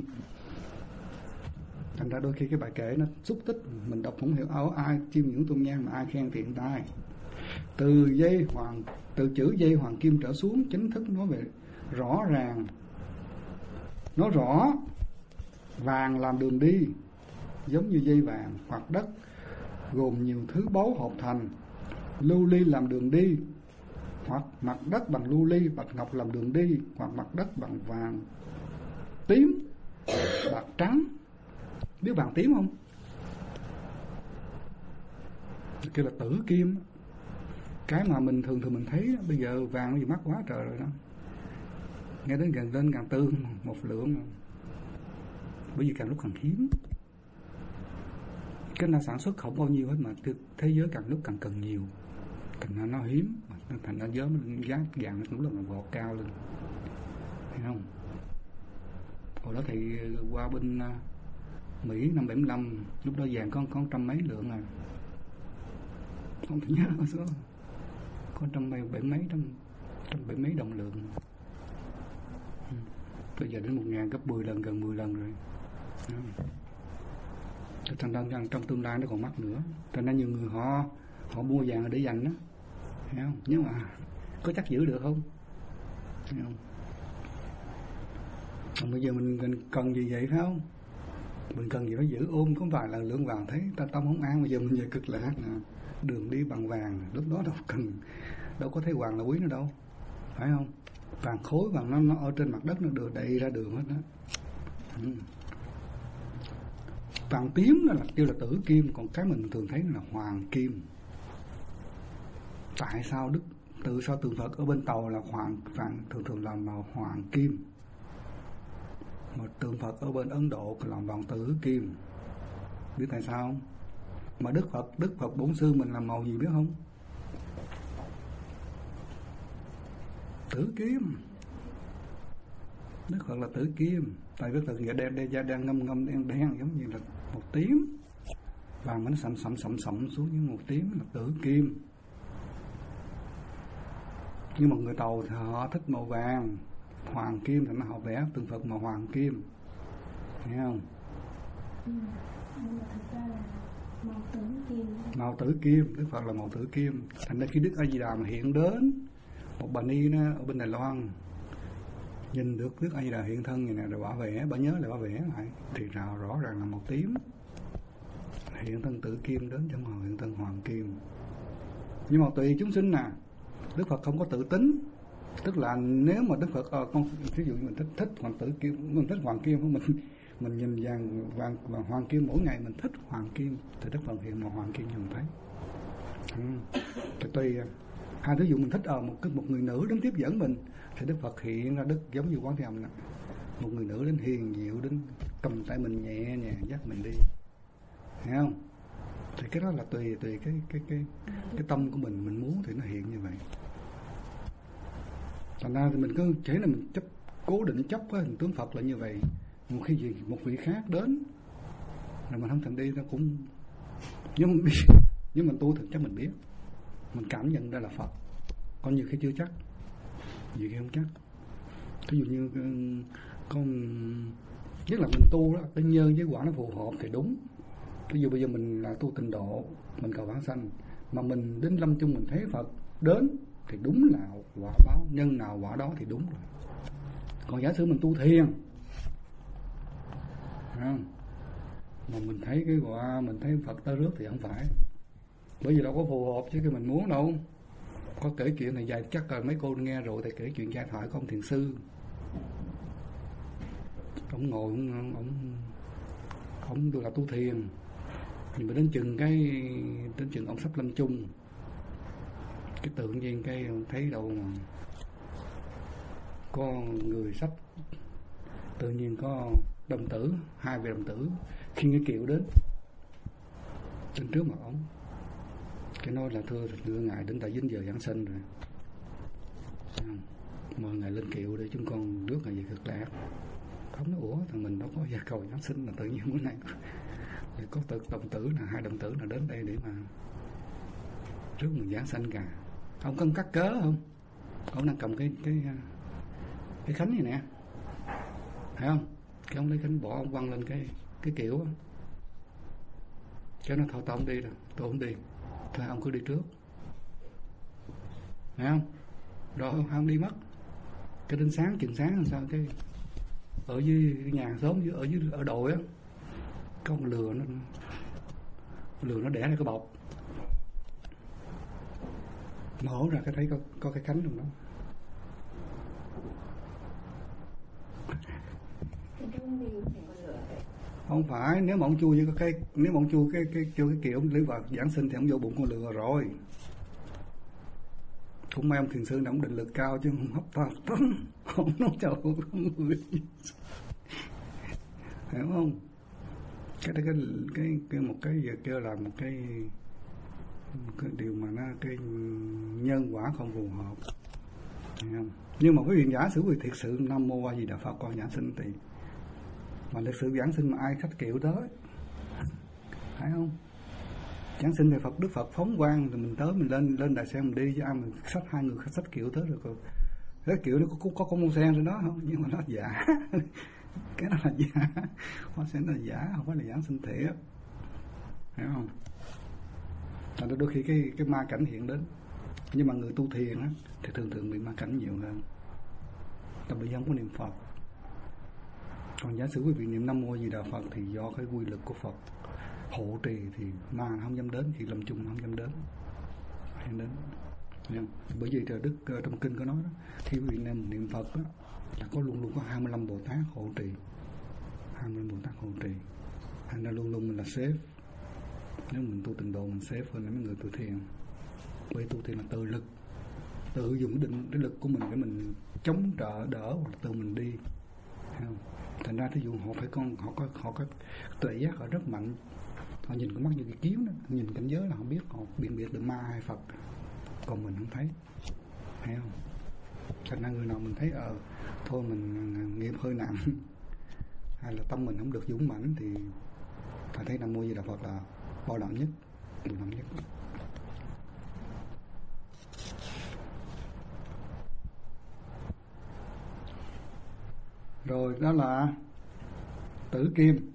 Thành ra đôi khi cái bài kể nó xúc tích, mình đọc không hiểu áo ai chiêm ngưỡng tôn nhang mà ai khen thiện tai. Từ dây hoàng, từ chữ dây hoàng kim trở xuống, chính thức nói về rõ ràng, nói rõ vàng làm đường đi, giống như dây vàng, hoặc đất gồm nhiều thứ báu hợp thành. Lưu ly làm đường đi, hoặc mặt đất bằng lưu ly, bạch ngọc làm đường đi, hoặc mặt đất bằng vàng tím, bạc trắng. Biết vàng tím không? Kêu là tử kim. Cái mà mình thường thường mình thấy bây giờ vàng nó gì mắc quá trời rồi đó, nghe đến gần lên càng tư một lượng, bởi vì càng lúc càng hiếm. Cái nó sản xuất không bao nhiêu hết mà thế giới càng lúc càng cần nhiều, thành ra nó hiếm, thành ra giá giá vàng nó lúc là vọt cao lên, thấy không? Hồi đó thì qua bên Mỹ năm bảy mươi lăm, lúc đó vàng có có trăm mấy lượng à, không thể nhớ số, có trăm mấy bảy mấy trăm trăm bảy mấy đồng lượng. Bây giờ đến một ngàn, gấp mười lần, gần mười lần rồi. Thành ra trong tương lai nó còn mắc nữa. Thành ra nhiều người họ họ mua vàng để dành đó, thấy không? Nhưng mà có chắc giữ được không? Thấy không? Còn bây giờ mình, mình cần gì vậy phải không? Mình cần gì phải giữ, ôm có vài lần lượng vàng thấy ta tâm không an. Bây giờ mình về cực lạc nè, đường đi bằng vàng, lúc đó đâu cần, đâu có thấy vàng là quý nữa đâu, phải không? Vàng khối, vàng nó, nó ở trên mặt đất nó đưa đầy ra đường hết đó. Ừ. Vàng tím đó là kêu là tử kim, còn cái mình thường thấy là hoàng kim. Tại sao Đức từ sao tượng Phật ở bên Tàu là hoàng vàng thường thường làm màu hoàng kim, mà tượng Phật ở bên Ấn Độ làm bằng tử kim? Biết tại sao không? Mà Đức Phật Đức Phật Bổn Sư mình làm màu gì biết không? Tử kim. Đức Phật là tử kim. Tại Đức Phật giờ đen đen đang ngâm ngâm đen đen giống như là một tím, vàng nó sậm sậm sậm sậm xuống như một tím là tử kim. Nhưng mà người Tàu thì họ thích màu vàng, hoàng kim, thì nó họ vẽ tượng Phật màu hoàng kim, thấy không? Ừ. Nhưng mà thật ra là màu tử kim. Màu tử kim, Đức Phật là màu tử kim. Thành ra khi Đức A Di Đà mà hiện đến, một bà ni nó ở bên Đài Loan nhìn được Đức A Di Đà hiện thân như này rồi bà vẽ, bà nhớ lại bà vẽ lại thì nào rõ ràng là màu tím, hiện thân tử kim đến trong màu hiện thân hoàng kim. Nhưng mà tùy chúng sinh nè, Đức Phật không có tự tính, tức là nếu mà Đức Phật à, con ví dụ như mình thích thích hoàng tử kim, mình thích hoàng kim của mình, mình nhìn vàng vàng và hoàng kim mỗi ngày mình thích hoàng kim thì Đức Phật hiện màu hoàng kim như mình thấy. Ừ. Thì tùy hai ví dụ mình thích ở à, một cái một người nữ đến tiếp dẫn mình thì Đức Phật hiện ra Đức giống như Quán Thế Âm, một người nữ đến hiền diệu, đến cầm tay mình nhẹ nhàng dắt mình đi, thấy không? Thì cái đó là tùy tùy cái cái cái cái tâm của mình, mình muốn thì nó hiện như vậy. Thành ra thì mình cứ chỉ là mình chấp cố định chấp cái hình tướng Phật là như vậy. Một khi gì một vị khác đến rồi mình không thành đi, nó cũng nhưng mà nhưng mình tu thực chất mình biết, mình cảm nhận ra là Phật. Còn nhiều khi chưa chắc, nhiều khi không chắc. Ví dụ như con nhất là mình tu đó, cái nhân với quả nó phù hợp thì đúng. Ví dụ bây giờ mình là tu tịnh độ, mình cầu vãng sanh, mà mình đến lâm chung mình thấy Phật đến thì đúng là quả báo, nhân nào quả đó thì đúng rồi. Còn giả sử mình tu thiền không, mà mình thấy cái quả, mình thấy Phật tới rước thì không phải, bởi vì đâu có phù hợp chứ cái mình muốn đâu. Có kể chuyện này dài chắc là mấy cô nghe rồi, thầy kể chuyện giai thoại của ông thiền sư. Ông ngồi ông ông ông được là tu thiền, nhưng mà đến chừng cái đến chừng ông sắp lâm chung, cái tự nhiên cái ông thấy đâu mà có người sắp tự nhiên có đồng tử, hai vị đồng tử khi cái kiệu đến trên trước mặt ông, cái nói là thưa thưa ngài đến tại dính giờ giảng sinh rồi, mời ngài lên kiệu để chúng con rước ngài về cực lạc. Không nói ủa thằng mình đâu có gia cầu giáng sinh là tự nhiên bữa nay thì có tự đồng tử là hai đồng tử là đến đây để mà trước mình giáng sanh cả. Ông cần cắt cớ không? Ông đang cầm cái cái cái khánh này nè, thấy không? Cái ông lấy khánh bỏ ông quăng lên cái cái kiểu đó. Cái nó thôi tao không đi đâu, tôi không đi, thôi ông cứ đi trước, thấy không? Rồi ông đi mất. Cái đến sáng chừng sáng làm sao cái ở dưới nhà xóm, ở dưới ở đồi á, có con lừa nó lừa nó đẻ ra cái bọc, mở ra cái thấy có, có cái cánh trong đó. Không phải, nếu mà ông chui với cái nếu mà ông chui cái cái chui cái kiểu ông lấy vào giảng sinh thì ông vô bụng con lừa rồi. Cũng may ông thiền sư đã ông định lực cao chứ không hấp tấp không nói chào con người, hiểu không? Cái đó cái cái cái một cái giờ kêu là một cái cái điều mà nó cái nhân quả không phù hợp, hiểu không? Nhưng mà quý vị giả sử quý vị thiệt sự Nam Mô A Di Đà Phật con giảng sinh thì mà lịch sử giảng sinh mà ai khách kiểu tới, phải không? Giảng sinh thì Phật Đức Phật phóng quang thì mình tới mình lên lên đài sen mình đi chứ ai mình xách hai người khách xách kiểu tới được rồi. Cái kiểu nó có có, có con sen trên đó không? Nhưng mà nó giả. Cái đó là giả. Con sen là giả, không phải là giảng sinh thiệt. Hiểu không? Thành ra đôi khi cái cái ma cảnh hiện đến. Nhưng mà người tu thiền á thì thường thường bị ma cảnh nhiều hơn. Tại vì không có niệm Phật. Còn giả sử quý vị niệm Nam Mô A Di Đà Phật thì do cái quy lực của Phật hộ trì thì ma không dám đến, khi lâm chung không dám đến, không đến. Nên, bởi vì trời Đức trong kinh có nói đó, khi quý vị niệm niệm Phật đó, là có luôn luôn có hai mươi lăm Bồ Tát hộ trì, hai mươi lăm Bồ Tát hộ trì, thành ra luôn luôn mình là safe. Nếu mình tu tịnh độ mình safe hơn mấy người tu thiền, bởi tu thiền là tự lực, tự dùng định cái lực của mình để mình chống trợ đỡ hoặc là tự mình đi. Không? Thành ra thí dụ họ phải con họ có họ có tuệ giác họ rất mạnh, họ nhìn con mắt như cái kiếm đó, nhìn cảnh giới là họ biết họ辨biệt được ma hay Phật, còn mình không thấy, thấy không? Thành ra người nào mình thấy ờ thôi mình nghiệp hơi nặng hay là tâm mình không được dũng mãnh thì phải thấy Nam Mô A Di Đà Phật là bảo đảm nhất, bảo đảm nhất. Rồi đó là tử kim,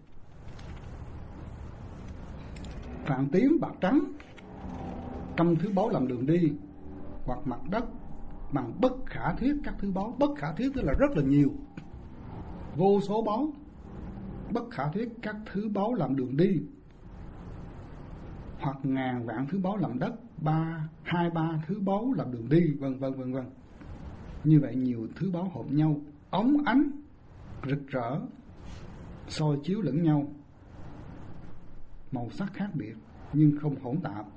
vàng tím, bạc trắng, trăm thứ báu làm đường đi, hoặc mặt đất bằng bất khả thuyết các thứ báu. Bất khả thuyết tức là rất là nhiều, vô số báu. Bất khả thuyết các thứ báu làm đường đi, hoặc ngàn vạn thứ báu làm đất, ba hai ba thứ báu làm đường đi, vân vân vân vân. Như vậy nhiều thứ báu hợp nhau, óng ánh rực rỡ, soi chiếu lẫn nhau, màu sắc khác biệt nhưng không hỗn tạp.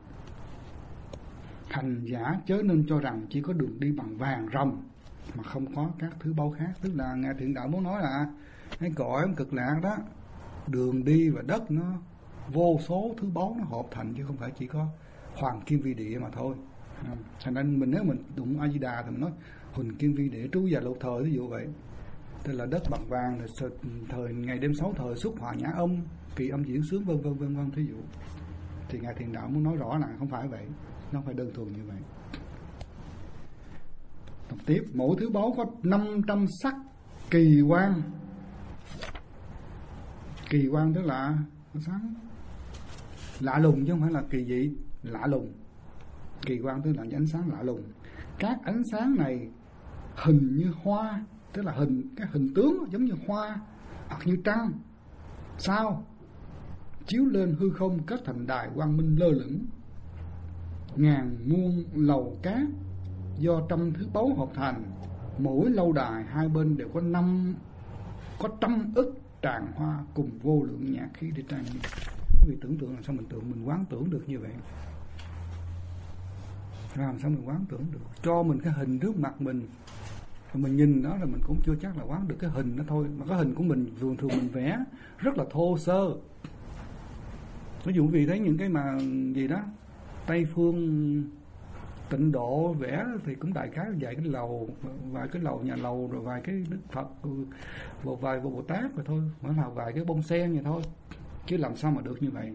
Hành giả chớ nên cho rằng chỉ có đường đi bằng vàng ròng mà không có các thứ báu khác. Tức là Ngài Thiện Đạo muốn nói là cái cõi cực lạc đó, đường đi và đất nó vô số thứ báu nó hợp thành, chứ không phải chỉ có hoàng kim vi địa mà thôi. Thành ra mình nếu mình đụng A Di Đà thì mình nói huỳnh kim vi địa trú già lục thời, ví dụ vậy. Tức là đất bằng vàng, thời ngày đêm sáu thời xuất hỏa nhã âm, kỳ âm diễn sướng, vân vân vân vân, thí dụ. Thì Ngài Thiền Đạo muốn nói rõ là không phải vậy, nó không phải đơn thuần như vậy. Đọc tiếp, mỗi thứ báu có năm trăm sắc kỳ quang. Kỳ quang tức là ánh sáng lạ lùng chứ không phải là kỳ dị, lạ lùng. Kỳ quang tức là ánh sáng lạ lùng. Các ánh sáng này hình như hoa, tức là hình cái hình tướng giống như hoa hoặc như trăng, sao chiếu lên hư không kết thành đài quang minh lơ lửng. Ngàn muôn lầu cát do trăm thứ báu hợp thành, mỗi lâu đài hai bên đều có năm có trăm ức tràng hoa cùng vô lượng nhạc khí để trang nghiêm. Quý vị tưởng tượng là sao mình tưởng mình quán tưởng được như vậy? Làm sao mình quán tưởng được? Cho mình cái hình trước mặt mình, mình nhìn đó là mình cũng chưa chắc là quán được cái hình đó thôi. Mà cái hình của mình thường thường mình vẽ rất là thô sơ. Ví dụ vì thấy những cái mà gì đó Tây phương Tịnh Độ vẽ thì cũng đại khái vài cái lầu, vài cái lầu nhà lầu, rồi vài cái Đức Phật, một vài Bồ Tát rồi thôi, mới là vài cái bông sen vậy thôi, chứ làm sao mà được như vậy.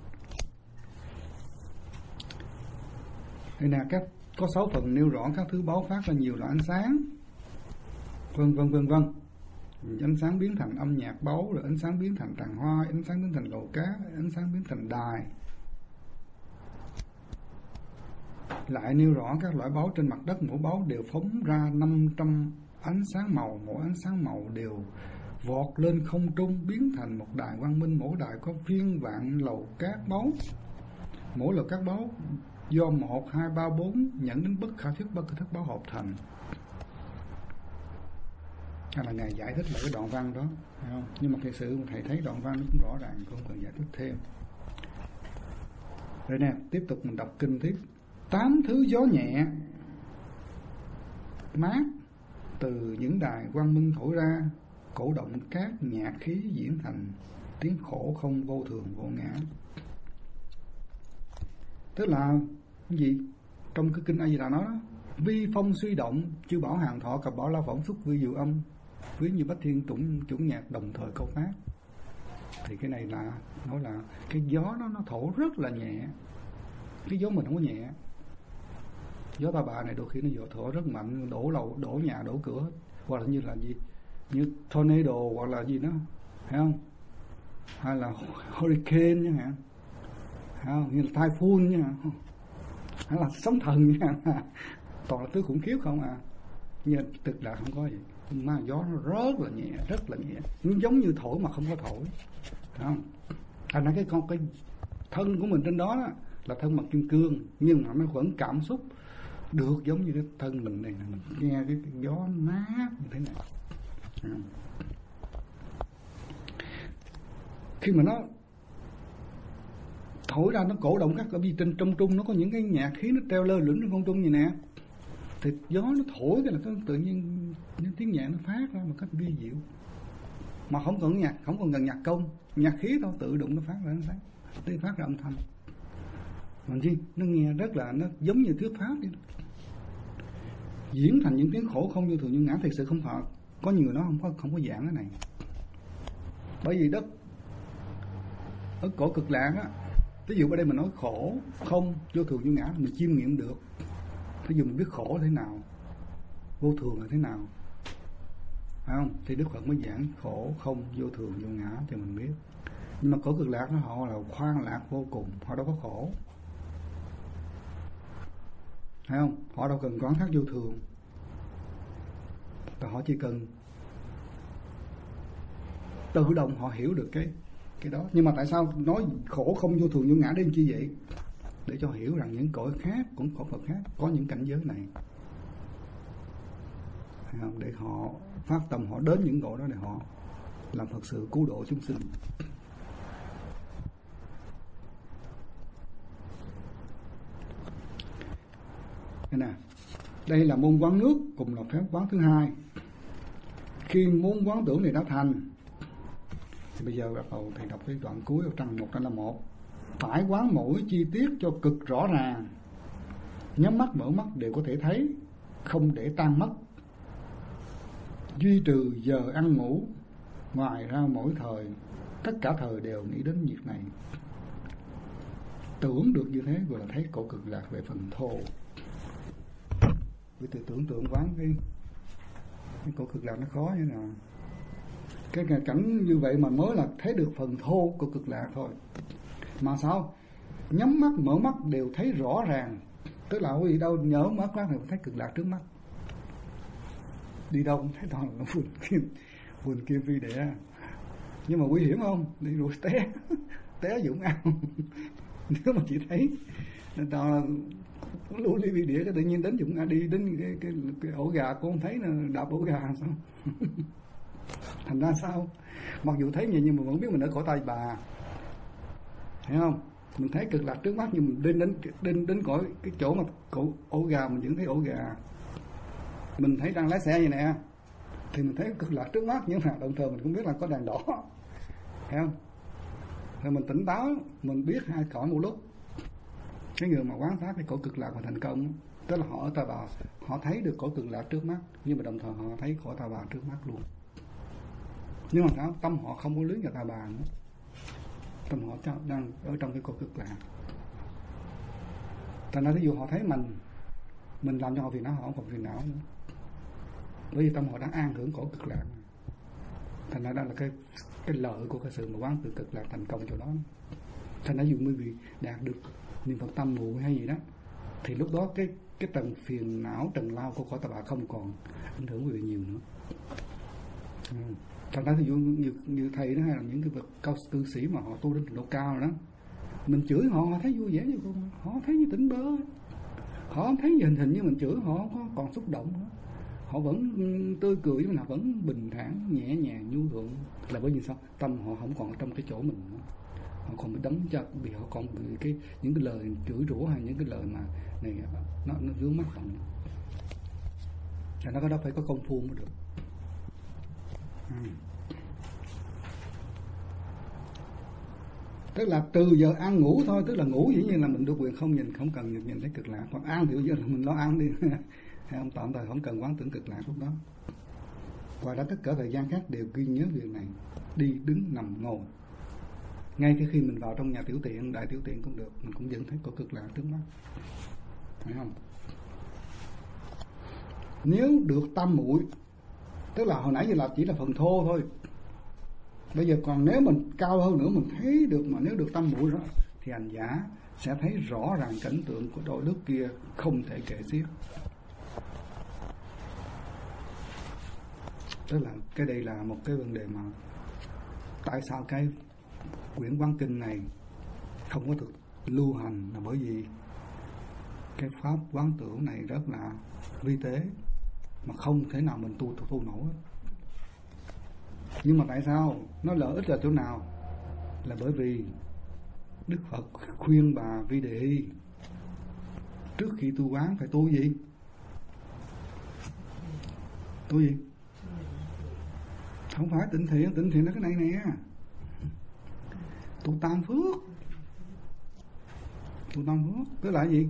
Đây nè, các có sáu phần nêu rõ các thứ báu phát ra nhiều loại ánh sáng, vân vân vân vân. Ánh sáng biến thành âm nhạc báu, rồi ánh sáng biến thành tràng hoa, ánh sáng biến thành lầu cát, ánh sáng biến thành đài. Lại nêu rõ các loại báu trên mặt đất, mỗi báu đều phóng ra năm trăm ánh sáng màu, mỗi ánh sáng màu đều vọt lên không trung biến thành một đài quang minh, mỗi đài có viên vạn lầu cát báu. mỗi lần các báo do một, hai, ba, bốn nhận đến bất khả thuyết bất khả thuyết báo hợp thành. Hay là Ngài giải thích lại cái đoạn văn đó, phải không? Nhưng mà thực sự thầy thấy đoạn văn nó cũng rõ ràng, không cần giải thích thêm. Rồi nè, tiếp tục mình đọc kinh tiếp. Tám thứ gió nhẹ mát từ những đài quang minh thổi ra, cổ động các nhạc khí diễn thành tiếng khổ không vô thường vô ngã. Tức là cái gì? Trong cái kinh A Di Đà nói đó, vi phong suy động, chư bảo hàng thọ cập bảo la phỏng xúc vi diệu âm, ví như bách thiên tủng chủng nhạc đồng thời câu phát. Thì cái này là nói là cái gió đó nó thổi rất là nhẹ. Cái gió mình không có nhẹ. Gió ta bà này đôi khi nó vừa thổi rất mạnh, đổ lầu, đổ nhà, đổ cửa, hoặc là như là gì, như tornado hoặc là gì đó, thấy không? Hay là hurricane chẳng hạn, thấy không? Như là typhoon nha, hay là sóng thần nha, toàn là thứ khủng khiếp không à. Nhưng thực là không có gì, mà gió nó rất là nhẹ, rất là nhẹ, nhưng giống như thổi mà không có thổi, thấy không? Thành ra cái con cái thân của mình trên đó, đó là thân mặt kim cương, nhưng mà nó vẫn cảm xúc được giống như cái thân mình này, mình nghe cái, cái gió mát như thế này. À. Khi mà nó thổi ra, nó cổ động các ở bên trên trong trung, nó có những cái nhạc khí nó treo lơ lửng trên không trung như nè, thì gió nó thổi cái là nó tự nhiên những tiếng nhạc nó phát ra một cách vi diệu, mà không cần nhạc, không còn cần nhạc công, nhạc khí đâu, tự động nó phát ra, nó phát, nó phát ra âm thanh. Còn gì, nó nghe rất là, nó giống như thuyết pháp vậy đó. Diễn thành những tiếng khổ không vô thường như ngã. Thực sự không phải, có nhiều nó không có không có giảng cái này. Bởi vì đất ở cõi cực lạc á, ví dụ ở đây mình nói khổ không vô thường như ngã, mình chiêm nghiệm được. Ví dụ mình biết khổ thế nào, vô thường là thế nào, phải không? Thì Đức Phật mới giảng khổ không vô thường vô ngã cho mình biết. Nhưng mà cõi cực lạc nó họ là khoan lạc vô cùng, họ đâu có khổ, thấy không? Họ đâu cần quán thác vô thường, họ chỉ cần tự động họ hiểu được cái cái đó. Nhưng mà tại sao nói khổ không vô thường vô ngã đến chi vậy? Để cho hiểu rằng những cõi khác, cũng cõi Phật khác có những cảnh giới này, thấy không? Để họ phát tâm, họ đến những cõi đó để họ làm Phật sự cứu độ chúng sinh. Đây nè, đây là môn quán nước, cùng là phép quán thứ hai. Khi môn quán tưởng này đã thành, thì bây giờ bắt đầu thầy đọc cái đoạn cuối ở trang một trăm năm mươi mốt. Phải quán mỗi chi tiết cho cực rõ ràng, nhắm mắt mở mắt đều có thể thấy, không để tan mất. Duy trừ giờ ăn ngủ, ngoài ra mỗi thời, tất cả thời đều nghĩ đến việc này. Tưởng được như thế gọi là thấy cõi cực lạc về phần thô. Với từ tưởng tượng quán cái cái cõi cực lạc nó khó như nào. Cái cảnh như vậy mà mới là thấy được phần thô của cực lạc thôi. Mà sao? Nhắm mắt mở mắt đều thấy rõ ràng. Tức là quý vị đâu nhớ mắt mắt thì thấy cực lạc trước mắt. Đi đâu cũng thấy toàn là vườn kim, vườn kim phi địa. Nhưng mà nguy hiểm không? Đi rồi té, té dũng ăn. Nếu mà chỉ thấy toàn là lưu ly phi địa, cái tự nhiên đến dũng ăn, đi đến cái, cái, cái ổ gà cũng không thấy, đạp ổ gà sao? Thành ra sao? Mặc dù thấy vậy nhưng mà vẫn biết mình ở cõi tay bà, thấy không? Mình thấy cực lạc trước mắt nhưng mình đến đến đến đến cõi cái chỗ mà cổ ổ gà mình vẫn thấy ổ gà. Mình thấy đang lái xe vậy nè, thì mình thấy cực lạc trước mắt, nhưng mà đồng thời mình cũng biết là có đèn đỏ, thấy không? Rồi mình tỉnh táo, mình biết hai cõi một lúc. Cái người mà quán pháp cái cõi cực lạc mà thành công, tức là họ ở ta bà, họ thấy được cõi cực lạc trước mắt, nhưng mà đồng thời họ thấy cõi ta bà trước mắt luôn. Nhưng mà sao? Tâm họ không có lưới vào ta bà nữa, tâm họ đang ở trong cái cõi cực lạc. Thành ra ví dụ họ thấy mình mình làm cho họ phiền não, họ không còn phiền não nữa, bởi vì tâm họ đang an hưởng cõi cực lạc. Thành ra đó là cái cái lợi của cái sự mà quán từ cực lạc thành công chỗ đó. Thành ra dù quý vị đạt được niệm Phật tâm ngộ hay gì đó, thì lúc đó cái cái tầng phiền não, trần lao của cõi ta bà không còn ảnh hưởng quý vị nhiều nữa. Ừ. Thành ra ví dụ như, như thầy đó, hay là những cái bậc cao cư sĩ mà họ tu đến trình độ cao rồi đó, Mình chửi họ, họ thấy vui vẻ như con, họ thấy như tỉnh bơ, họ không thấy hình hình như mình chửi họ không có còn xúc động nữa. Họ vẫn tươi cười, mà vẫn bình thản, nhẹ nhàng, nhu thuận. Là bởi vì sao? Tâm họ không còn ở trong cái chỗ mình nữa. Họ còn bị đấm cho, vì họ còn bị cái những cái lời chửi rủa hay những cái lời mà này nó nó vướng mắc họ. Cho nó cái đó phải có công phu mới được. Ừ. Tức là từ giờ ăn ngủ thôi, tức là ngủ dĩ nhiên là mình được quyền không nhìn, không cần nhìn, nhìn thấy cực lạc. Còn ăn thì bây giờ là mình lo ăn đi. Hay không, tạm thời không cần quán tưởng cực lạc lúc đó. Ngoài ra tất cả thời gian khác đều ghi nhớ việc này. Đi, đứng, nằm, ngồi. Ngay cái khi mình vào trong nhà tiểu tiện, đại tiểu tiện cũng được, mình cũng vẫn thấy có cực lạc trước mắt. Phải không? Nếu được tam muội, tức là hồi nãy giờ là chỉ là phần thô thôi. Bây giờ còn nếu mình cao hơn nữa, mình thấy được, mà nếu được tam muội đó thì hành giả sẽ thấy rõ ràng cảnh tượng của đôi đức kia không thể kể xiết. Tức là cái đây là một cái vấn đề mà tại sao cái quyển Quán Kinh này không có được lưu hành, là bởi vì cái pháp quán tưởng này rất là vi tế, mà không thể nào mình tu tu, tu nổi. Nhưng mà tại sao nó lợi ích là chỗ nào? Là bởi vì Đức Phật khuyên bà Vi Đề Hy trước khi tu quán phải tu gì? Tu gì? Không phải tịnh thiện, tịnh thiện là cái này nè. Tu tam phước. Tu tam phước tức là gì?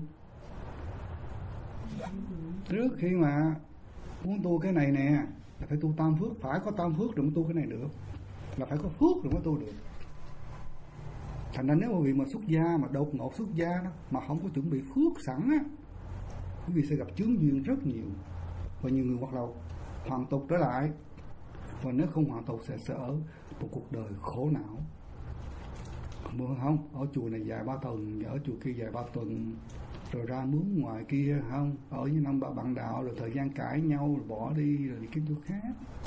Trước khi mà muốn tu cái này nè là phải tu tam phước, phải có tam phước rồi mới tu cái này được. Là phải có phước rồi mới tu được. Thành ra nếu mà vì mà xuất gia, mà đột ngột xuất gia đó, mà không có chuẩn bị phước sẵn á, quý vị sẽ gặp chướng duyên rất nhiều. Và nhiều người bắt đầu hoàn tục trở lại. Và nếu không hoàn tục sẽ, sẽ ở một cuộc đời khổ não. Mưa không? Ở chùa này vài ba tuần, ở chùa kia vài ba tuần, rồi ra mướn ngoài kia không? Ở với năm bà bạn đạo, rồi thời gian cãi nhau, rồi bỏ đi, rồi đi kiếm chỗ khác.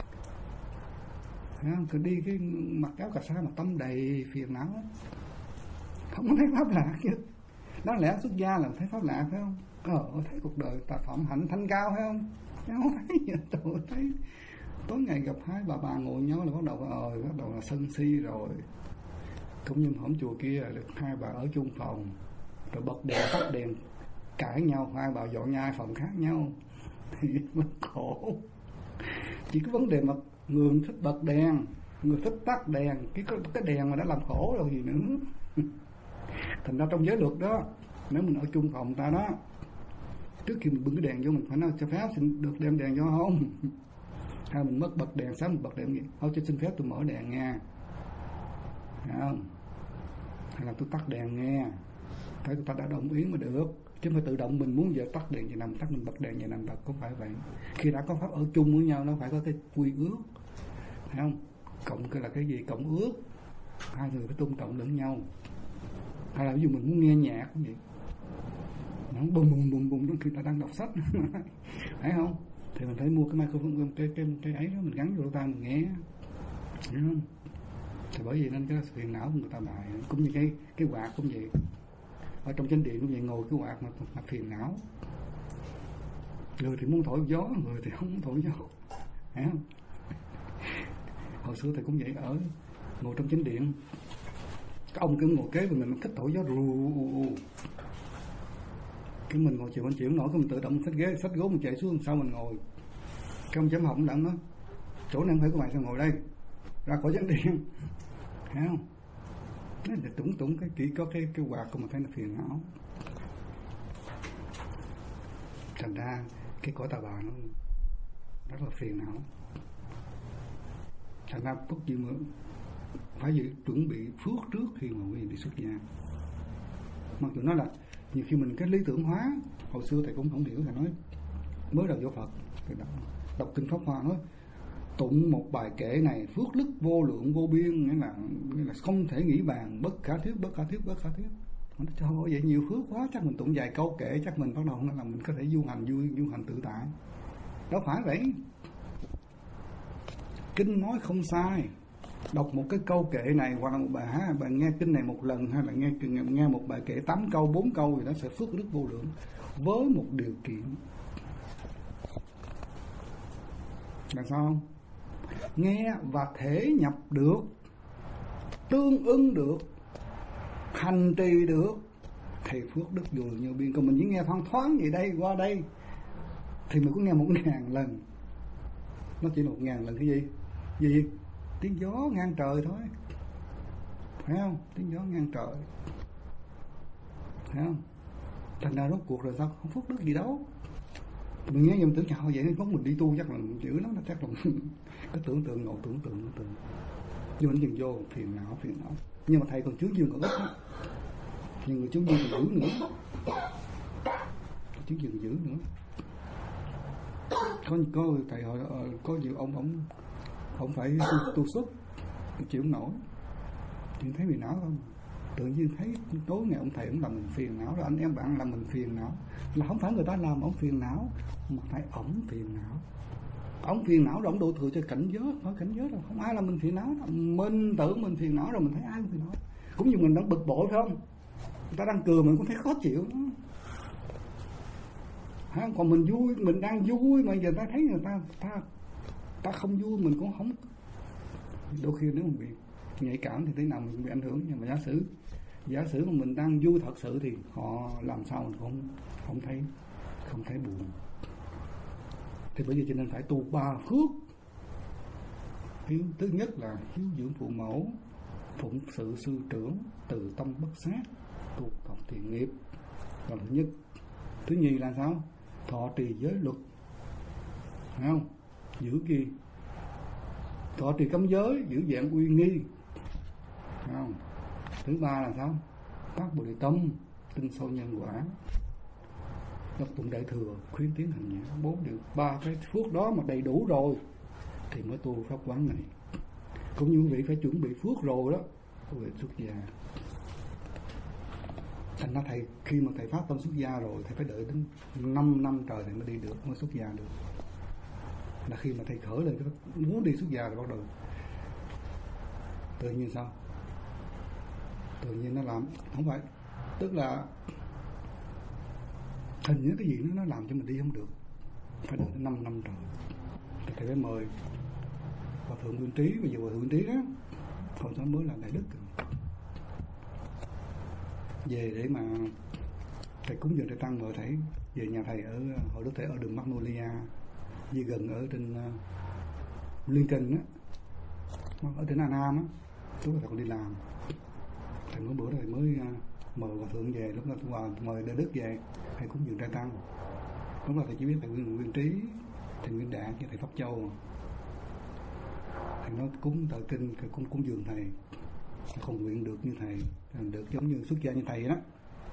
Không? Cứ đi cái mặc áo cà sa mà tâm đầy phiền não, không có thấy pháp lạc chứ. Đáng lẽ xuất gia là thấy pháp lạc phải không? Ờ, thấy cuộc đời ta phẩm hạnh thanh cao phải không? Không thấy gì, tôi thấy tối ngày gặp hai bà bà ngồi nhau là bắt đầu ờ bắt đầu là sân si rồi. Cũng như hổng chùa kia được hai bà ở chung phòng, rồi bật đèn tắt đèn cãi nhau, hai bà dọn nhai phòng khác nhau thì nó khổ. Chỉ có vấn đề mà người thích bật đèn, người thích tắt đèn, cái cái đèn mà đã làm khổ rồi gì nữa. Thành ra trong giới luật đó, nếu mình ở chung phòng ta đó, trước khi mình bưng cái đèn vô mình phải nói cho phép xin được đem đèn vô không? Hay mình mất bật đèn, sáng mình bật đèn gì? Thôi cho xin phép tôi mở đèn nha. Thấy không? Hay là tôi tắt đèn nghe. Phải người ta đã đồng ý mới được. Chứ không phải tự động mình muốn giờ tắt đèn vậy nằm, tắt mình bật đèn vậy nằm, không phải vậy. Khi đã có pháp ở chung với nhau nó phải có cái quy ước. Thấy không? Cộng cái là cái gì? Cộng ước. Hai người phải tôn trọng lẫn nhau. Hay là ví dụ mình muốn nghe nhạc cũng vậy. Nó bùm bùm bùm bùm trong khi ta đang đọc sách. Thấy không? Thì mình phải mua cái microphone, cái cái cái ấy đó mình gắn vô lỗ tai mình nghe. Thấy không? Thì bởi vì nên cái phiền não của người ta lại, cũng như cái cái quạt cũng vậy. Ở trong chánh điện cũng vậy, ngồi cái quạt mà, mà phiền não. Người thì muốn thổi gió, người thì không muốn thổi gió. Thấy không? Hồi xưa thầy cũng vậy, ở ngồi trong chánh điện, cái ông cứ ngồi kế với mình, mình thích thổi gió rù. Cái mình ngồi chịu anh chịu nổi, cái mình tự động xách ghế, xách gối mình chạy xuống sau mình ngồi. Cái ông chấm họng đặng nói, chỗ này không phải của bạn sao ngồi đây, ra khỏi chánh điện. Thấy không? Nó là tủng tủng cái chỉ có cái cái quạt của mình thấy nó phiền não. Thành ra cái cõi tà bà nó rất là phiền não. Thành ra bất gì mà phải dự chuẩn bị phước trước khi mà quý vị đi xuất gia. Mặc dù nói là nhiều khi mình cái lý tưởng hóa, hồi xưa thầy cũng không hiểu, thầy nói mới đầu vô Phật, thầy đọc, đọc kinh Pháp Hoa nói tụng một bài kệ này phước đức vô lượng vô biên, nghĩa là nghĩa là không thể nghĩ bàn, bất khả thuyết, bất khả thuyết, bất khả thuyết. Mình nói trời ơi, vậy nhiều phước quá, chắc mình tụng vài câu kệ chắc mình bắt đầu là mình có thể du hành vui, du hành tự tại. Đâu phải vậy. Kinh nói không sai, đọc một cái câu kệ này hoặc là một bài hát, bạn nghe kinh này một lần hay là nghe nghe một bài kệ tám câu bốn câu thì nó sẽ phước đức vô lượng, với một điều kiện là sao không? Nghe và thể nhập được, tương ứng được, hành trì được thì phước đức vô lượng như biên. Còn mình chỉ nghe thoáng thoáng vậy đây qua đây thì mình cũng nghe một ngàn lần, nó chỉ là một ngàn lần cái gì gì tiếng gió ngang trời thôi, phải không? Tiếng gió ngang trời, phải không? Thành ra rốt cuộc rồi sao không phước đức gì đâu. Mình nghe nhầm tưởng chào vậy nên có mình đi tu chắc là chữ nó nó chắc là cái tưởng tượng ngộ tưởng tượng tưởng tượng nhưng mà dừng vô phiền não phiền não. Nhưng mà thầy còn chướng dương còn ít đó. Nhưng người chướng dương còn dữ nữa, chướng dương dữ nữa. Có có thầy hỏi có nhiều ông ông ông phải tu, tu xuất chịu không nổi, chuyện thấy bị não không? Tự nhiên thấy tối ngày ông thầy cũng làm mình phiền não, rồi anh em bạn làm mình phiền não, là không phải người ta làm ông phiền não mà phải ổng phiền não. Ông phiền não rồi ông đổ thừa cho cảnh giới, nói cảnh giới là không ai làm mình phiền não đâu. Mình tự mình phiền não rồi mình thấy ai phiền não. Cũng như mình đang bực bội phải không? Người ta đang cười mình cũng thấy khó chịu đó. Ha, còn mình vui, mình đang vui mà giờ ta thấy người ta ta ta không vui mình cũng không. Đôi khi nếu mình bị nhạy cảm thì thế nào mình bị ảnh hưởng. Nhưng mà giả sử giả sử mà mình đang vui thật sự thì họ làm sao mình cũng không thấy không thấy buồn. Thì bây giờ cho nên phải tu ba phước. Hiếu thứ nhất là hiếu dưỡng phụ mẫu, phụng sự sư trưởng, từ tâm bất sát, tu học thiện nghiệp là thứ nhất. Thứ nhì là sao? Thọ trì giới luật, phải không? Giữ ghi thọ trì cấm giới, giữ dạng uy nghi, phải không? Thứ ba là sao? Phát bồ đề tâm, tin sâu nhân quả, đọc tụng đại thừa, khuyến tiến hành nhã. Bốn điều ba cái phước đó mà đầy đủ rồi thì mới tu pháp quán này. Cũng như quý vị phải chuẩn bị phước rồi đó, quý vị xuất gia. Thành ra thầy khi mà thầy phát tâm xuất gia rồi, thầy phải đợi đến năm năm trời thì mới đi được, mới xuất gia được. Là khi mà thầy khởi lên muốn đi xuất gia rồi bắt đầu tự nhiên sao? Tự nhiên nó làm không phải, tức là hình như cái gì nó nó làm cho mình đi không được, phải đợi đến năm năm trời. Thì thầy phải mời Hòa thượng Nguyên Trí, bây giờ Hòa thượng Nguyên Trí đó hồi đó mới là đại đức về để mà thầy cúng dường thầy tăng, mời thầy về nhà thầy ở hội đức thầy ở đường Magnolia, như gần ở trên uh, Lincoln á, ở trên An Nam á. Lúc đó thầy còn đi làm, thầy mới bữa đó thầy mới uh, mời Hòa thượng về. Lúc đó Hòa mời đại đức về thầy cúng dường thầy tăng. Lúc đó thầy chỉ biết thầy Nguyên, Nguyên Trí, thầy Nguyên Đạt với thầy Pháp Châu. Thầy nói cúng tờ kinh, thầy cúng cúng dường thầy, không nguyện được như thầy, được giống như xuất gia như thầy đó.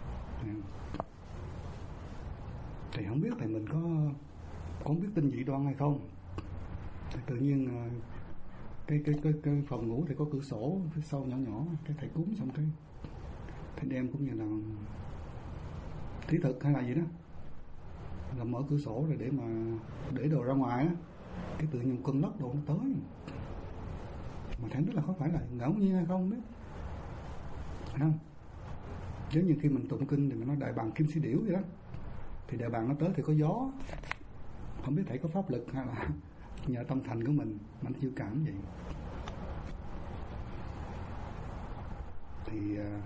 Thầy không biết thầy mình có không biết tin dị đoan hay không. Thì tự nhiên cái cái cái cái phòng ngủ thì có cửa sổ phía sau nhỏ nhỏ, cái thầy cúng xong cái thầy đem cũng như là thí thực hay là gì đó, là mở cửa sổ rồi để mà để đồ ra ngoài á, cái tự nhiên cơn lốc đồ nó tới. Mà thầy biết là có phải là ngẫu nhiên hay không đó, phải không? Giống như khi mình tụng kinh thì mình nói đại bàng kim si điểu vậy đó, thì đại bàng nó tới thì có gió, không biết thầy có pháp lực hay là nhờ tâm thành của mình mà nó chịu cảm vậy. Thì uh,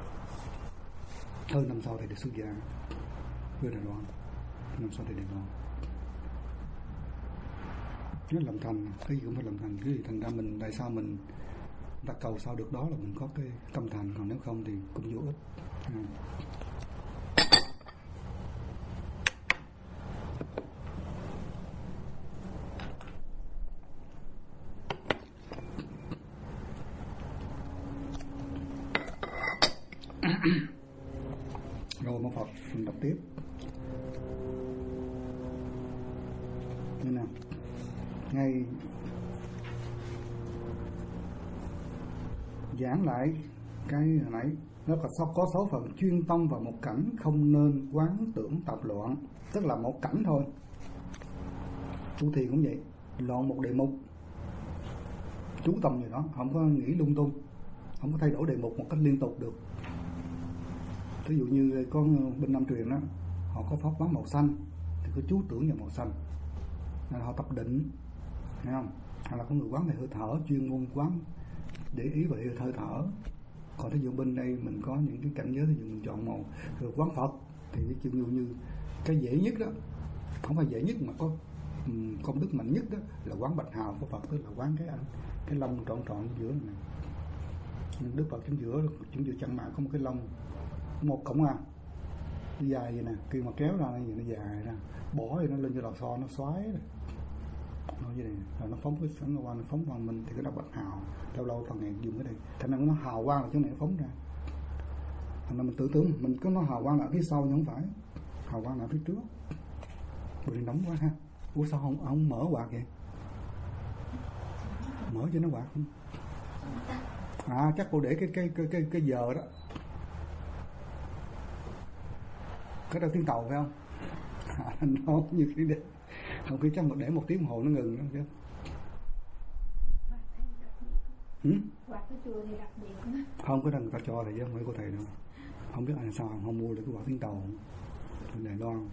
hơn năm sau thầy được xuất gia với Đài Loan, năm sau thầy Đài Loan. Nó làm thành, cái gì cũng phải làm thành. Cái gì thành ra mình, tại sao mình ta cầu sao được đó là mình có cái tâm thành, còn nếu không thì cũng vô ích. À. Rồi một Phật mình đọc tiếp như nào. Ngay giảng lại cái hồi nãy nó có sáu phần. Chuyên tâm vào một cảnh, không nên quán tưởng tập loạn, tức là một cảnh thôi. Tu thiền cũng vậy, loạn một đề mục chú tâm gì đó, không có nghĩ lung tung, không có thay đổi đề mục một cách liên tục được. Ví dụ như có bên Nam truyền đó, họ có pháp quán màu xanh thì cứ chú tưởng vào màu xanh, nên họ tập định, thấy không? Hoặc là có người quán về hơi thở, chuyên môn quán để ý về hơi thở. Còn thí dụ bên đây mình có những cái cảnh giới, ví dụ mình chọn màu rồi quán Phật thì ví dụ như cái dễ nhất đó, không phải dễ nhất mà có um, công đức mạnh nhất đó là quán bạch hào của Phật, tức là quán cái anh cái lông tròn tròn ở giữa này. Đức Phật chính giữa chính giữa chân mạng có một cái lông một cổng à dài vậy nè, khi mà kéo ra như nó dài ra, bỏ thì nó lên như lò xo, nó xoáy rồi nó như này, rồi nó phóng cái sáng quang, nó phóng vào mình thì cái đó bạch hào, lâu lâu phần này dùng cái này, thành ra nó hào quang là chỗ này phóng ra, thành ra mình tưởng tưởng mình có nó hào quang là phía sau nhưng không phải, hào quang là phía trước. Bữa nay nóng quá ha, ủa sao không không mở quạt vậy? Mở cho nó quạt không? À chắc cô để cái cái cái cái cái giờ đó. Có đeo tiếng tàu phải không? À, nó như khi để không khi chắc mà để một tiếng đồng hồ nó ngừng đó chứ. Ừ? Quạt cái chùa thì đặc biệt. Không có đăng người ta cho thầy chứ không phải của thầy đâu. Không biết ai sao không mua được cái quạt tiếng tàu Đài Loan.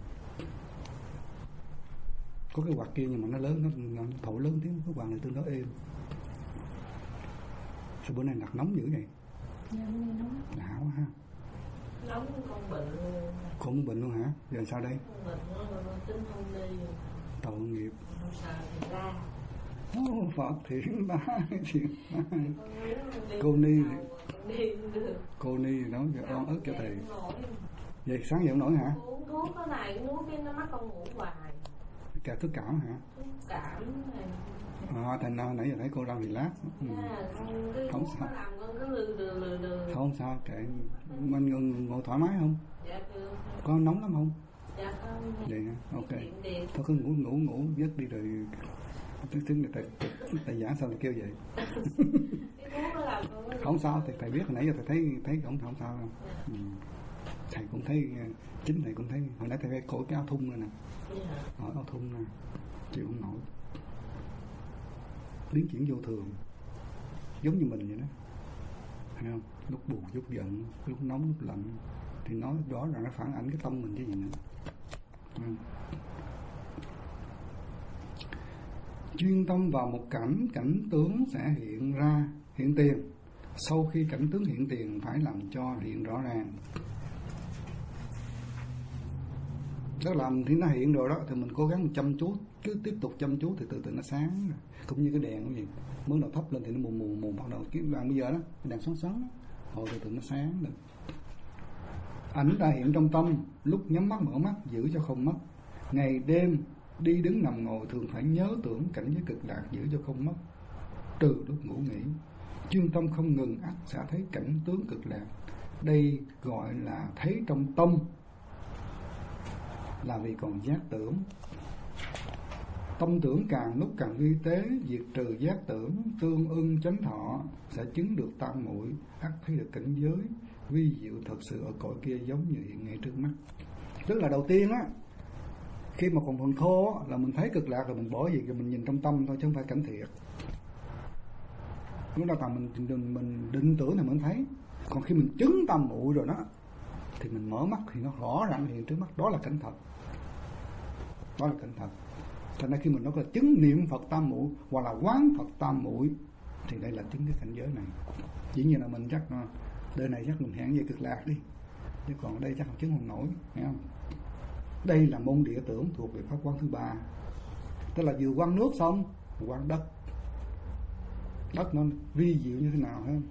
Có cái quạt kia nhưng mà nó lớn, nó, nó thổi lớn tiếng, cái quạt này tương đối êm. Sao bữa nay ngặt nóng dữ vậy? Dạ, bữa nay nóng. Lạ quá ha. Nóng con bệnh luôn. Con bệnh luôn hả? Giờ sao đây? Con bệnh nó tính không đi. Tội nghiệp. Không sao thì ra. Ô Phật thiện ta, thiện ta. Cô Ni, cô Ni nói cho oan ức cho thầy. Vậy sáng giờ không nổi hả? Uống thuốc cái này, uống cái nó mắc con ngủ hoài. Cả thức cảm hả? Thuốc cảm này. À, thành ra nãy giờ thấy cô đang relax. Ừ. À, không sao. Làm con cứ lừ lừ lừ lừ. Không sao, kệ. Mình ngồi, ngồi thoải mái không? Dạ được. Có nóng lắm không? Dạ không. Vậy hả? Ok. Thôi cứ ngủ ngủ ngủ giấc đi rồi. Tiếng tiếng người ta thầy giảng sao lại kêu vậy? Không sao, thì thầy biết hồi nãy giờ thầy thấy thấy không không sao đâu. Ừ. Thầy cũng thấy, chính thầy cũng thấy hồi nãy thầy phải cởi cái áo thun rồi nè. Ở áo thun nè, chịu không nổi. Biến chuyển vô thường, giống như mình vậy đó, thấy không? Lúc buồn lúc giận, lúc nóng lúc lạnh, thì nói đó là nó phản ảnh cái tâm mình chứ gì nữa. Ừ. Chuyên tâm vào một cảnh, cảnh tướng sẽ hiện ra, hiện tiền. Sau khi cảnh tướng hiện tiền phải làm cho hiện rõ ràng. Đó làm thì nó hiện rồi đó, thì mình cố gắng chăm chú, cứ tiếp tục chăm chú thì từ từ nó sáng rồi. Cũng như cái đèn cái gì, mới đầu thấp lên thì nó mù mù mù bắt đầu cái đèn bây giờ đó, cái đèn sáng sáng đó, hồi từ từ nó sáng được. Ảnh đã hiện trong tâm, lúc nhắm mắt mở mắt giữ cho không mất. Ngày đêm đi đứng nằm ngồi thường phải nhớ tưởng cảnh giới cực lạc giữ cho không mất. Trừ lúc ngủ nghỉ, chuyên tâm không ngừng ắt sẽ thấy cảnh tướng cực lạc. Đây gọi là thấy trong tâm, là vì còn giác tưởng. Tâm tưởng càng lúc càng vi tế, diệt trừ giác tưởng, tương ưng chánh thọ, sẽ chứng được tam muội, ắt thấy được cảnh giới vi diệu thật sự ở cõi kia giống như hiện ngay trước mắt. Tức là đầu tiên á, khi mà còn phần thô á, là mình thấy cực lạc rồi mình bỏ gì rồi mình nhìn trong tâm thôi chứ không phải cảnh thiệt. Lúc đó là mình, mình, mình định tưởng thì mình thấy. Còn khi mình chứng tam muội rồi đó, thì mình mở mắt thì nó rõ ràng hiện trước mắt, đó là cảnh thật. Đó là cảnh thật. Thành ra khi mình nói là chứng niệm Phật tam muội hoặc là quán Phật tam muội thì đây là chứng cái cảnh giới này. Chỉ như là mình chắc đời này chắc mình hẹn về cực lạc đi, chứ còn ở đây chắc không chứng không nổi, thấy không? Đây là môn địa tưởng thuộc về pháp quán thứ ba, tức là vừa quán nước xong quán đất. Đất nó vi diệu như thế nào hết.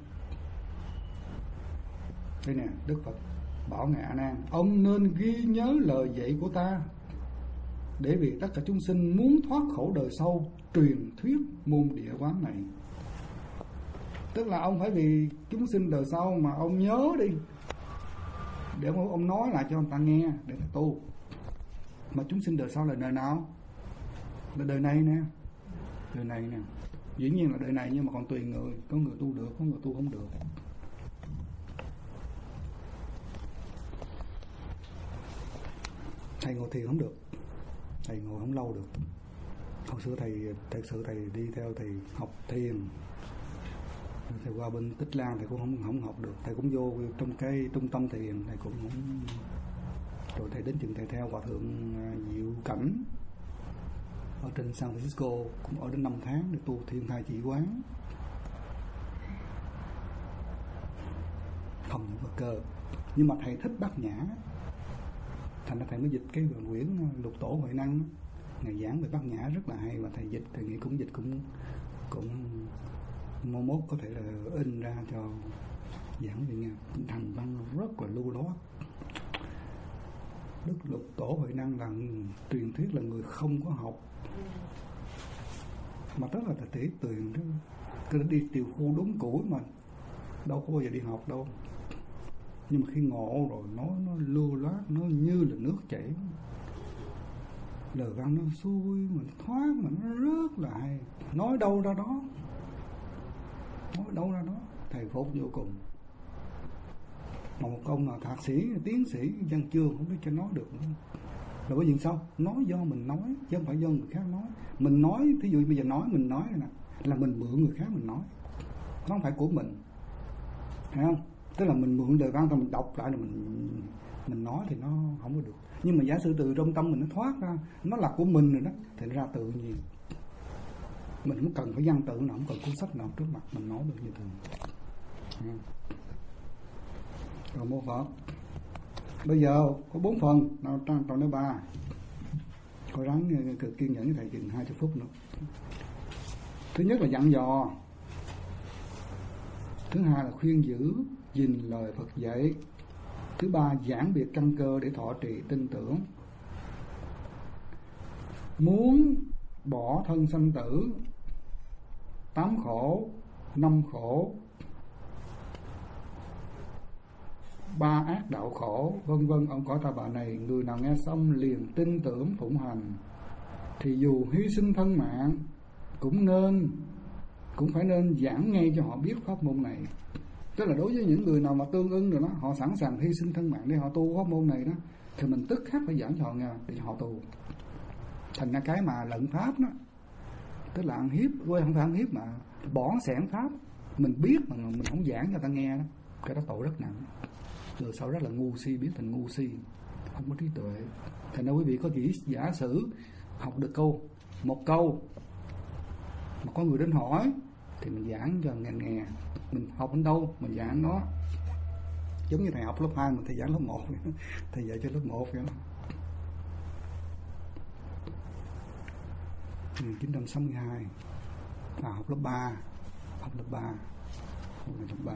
Đây nè, Đức Phật bảo ngài A Nan, ông nên ghi nhớ lời dạy của ta, để vì tất cả chúng sinh muốn thoát khổ đời sau truyền thuyết môn địa quán này. Tức là ông phải vì chúng sinh đời sau mà ông nhớ đi, để ông nói lại cho người ta nghe để ta tu. Mà chúng sinh đời sau là đời nào? Là đời này nè. Đời này nè. Dĩ nhiên là đời này nhưng mà còn tùy người, có người tu được, có người tu không được. Thầy ngồi thiền không được, thầy ngồi không lâu được. Hồi xưa thầy thật sự thầy đi theo thầy học thiền Thầy qua bên Tích Lan thầy cũng không không học được, thầy cũng vô trong cái trung tâm thiền thầy cũng không. Rồi thầy đến chừng thầy theo hòa thượng Diệu Cảnh ở trên San Francisco, cũng ở đến năm tháng để tu thiên thai chỉ quán, không những vật cơ. Nhưng mà thầy thích Bát Nhã, thành ra thầy mới dịch cái quyển Lục Tổ Huệ Năng. Ngày giảng về Bát Nhã rất là hay, và thầy dịch thầy nghĩ cũng dịch cũng cũng mô mốt có thể là in ra cho giảng về nghe. Thành văn rất là lưu loát. Đức Lục Tổ Huệ Năng là truyền thuyết là người không có học, mà rất là tỷ tuyền đó, cứ đi tiều khu đúng củi mà đâu có bao giờ đi học đâu. Nhưng mà khi ngộ rồi nó nó lưu loát, nó như là nước chảy, lời văn nó xuôi mà nó thoát mà nó rất là hay, nói đâu ra đó, nói đâu ra đó, thầy phục vô cùng. Mà một ông nào thạc sĩ, tiến sĩ, văn chương không biết cho nói được nữa. Là bởi vì sao? Nói do mình nói, chứ không phải do người khác nói. Mình nói, thí dụ bây giờ nói, mình nói này nè, là mình mượn người khác mình nói, nó không phải của mình, thấy không? Tức là mình mượn lời văn rồi mình đọc lại là mình mình nói thì nó không có được. Nhưng mà giả sử từ trong tâm mình nó thoát ra, nó là của mình rồi đó, thì nó ra tự nhiên. Mình không cần phải văn tự nào, không cần cuốn sách nào trước mặt, mình nói được như thường. Rồi mô Phật. Bây giờ có bốn phần, nào trang toàn nói ba. Coi ráng cực kiên nhẫn với thầy chừng hai mươi phút nữa. Thứ nhất là dặn dò. Thứ hai là khuyên giữ, gìn lời Phật dạy. Thứ ba giảng biệt căn cơ để thọ trì tin tưởng. Muốn bỏ thân sanh tử, tám khổ, năm khổ, ba ác đạo khổ, vân vân ông cõi ta bà này, người nào nghe xong liền tin tưởng phụng hành, thì dù hy sinh thân mạng cũng nên cũng phải nên giảng ngay cho họ biết pháp môn này. Tức là đối với những người nào mà tương ưng rồi đó, họ sẵn sàng hy sinh thân mạng để họ tu pháp môn này đó, thì mình tức khắc phải giảng cho họ nghe để họ tu. Thành ra cái mà lận pháp đó, tức là ăn hiếp, quên không phải ăn hiếp mà bỏn xẻn pháp, mình biết mà mình không giảng cho ta nghe đó, cái đó tội rất nặng. Rồi sau rất là ngu si, biến thành ngu si, không có trí tuệ. Thành ra quý vị có chỉ giả sử học được câu một câu mà có người đến hỏi thì mình giảng cho nghe nghe. Mình học đến đâu mình giảng đó. Giống như thầy học lớp hai mà thầy giảng lớp một, thầy dạy cho lớp một vậy đó. một nghìn chín trăm sáu mươi hai à, học lớp ba, học lớp ba, học lớp ba.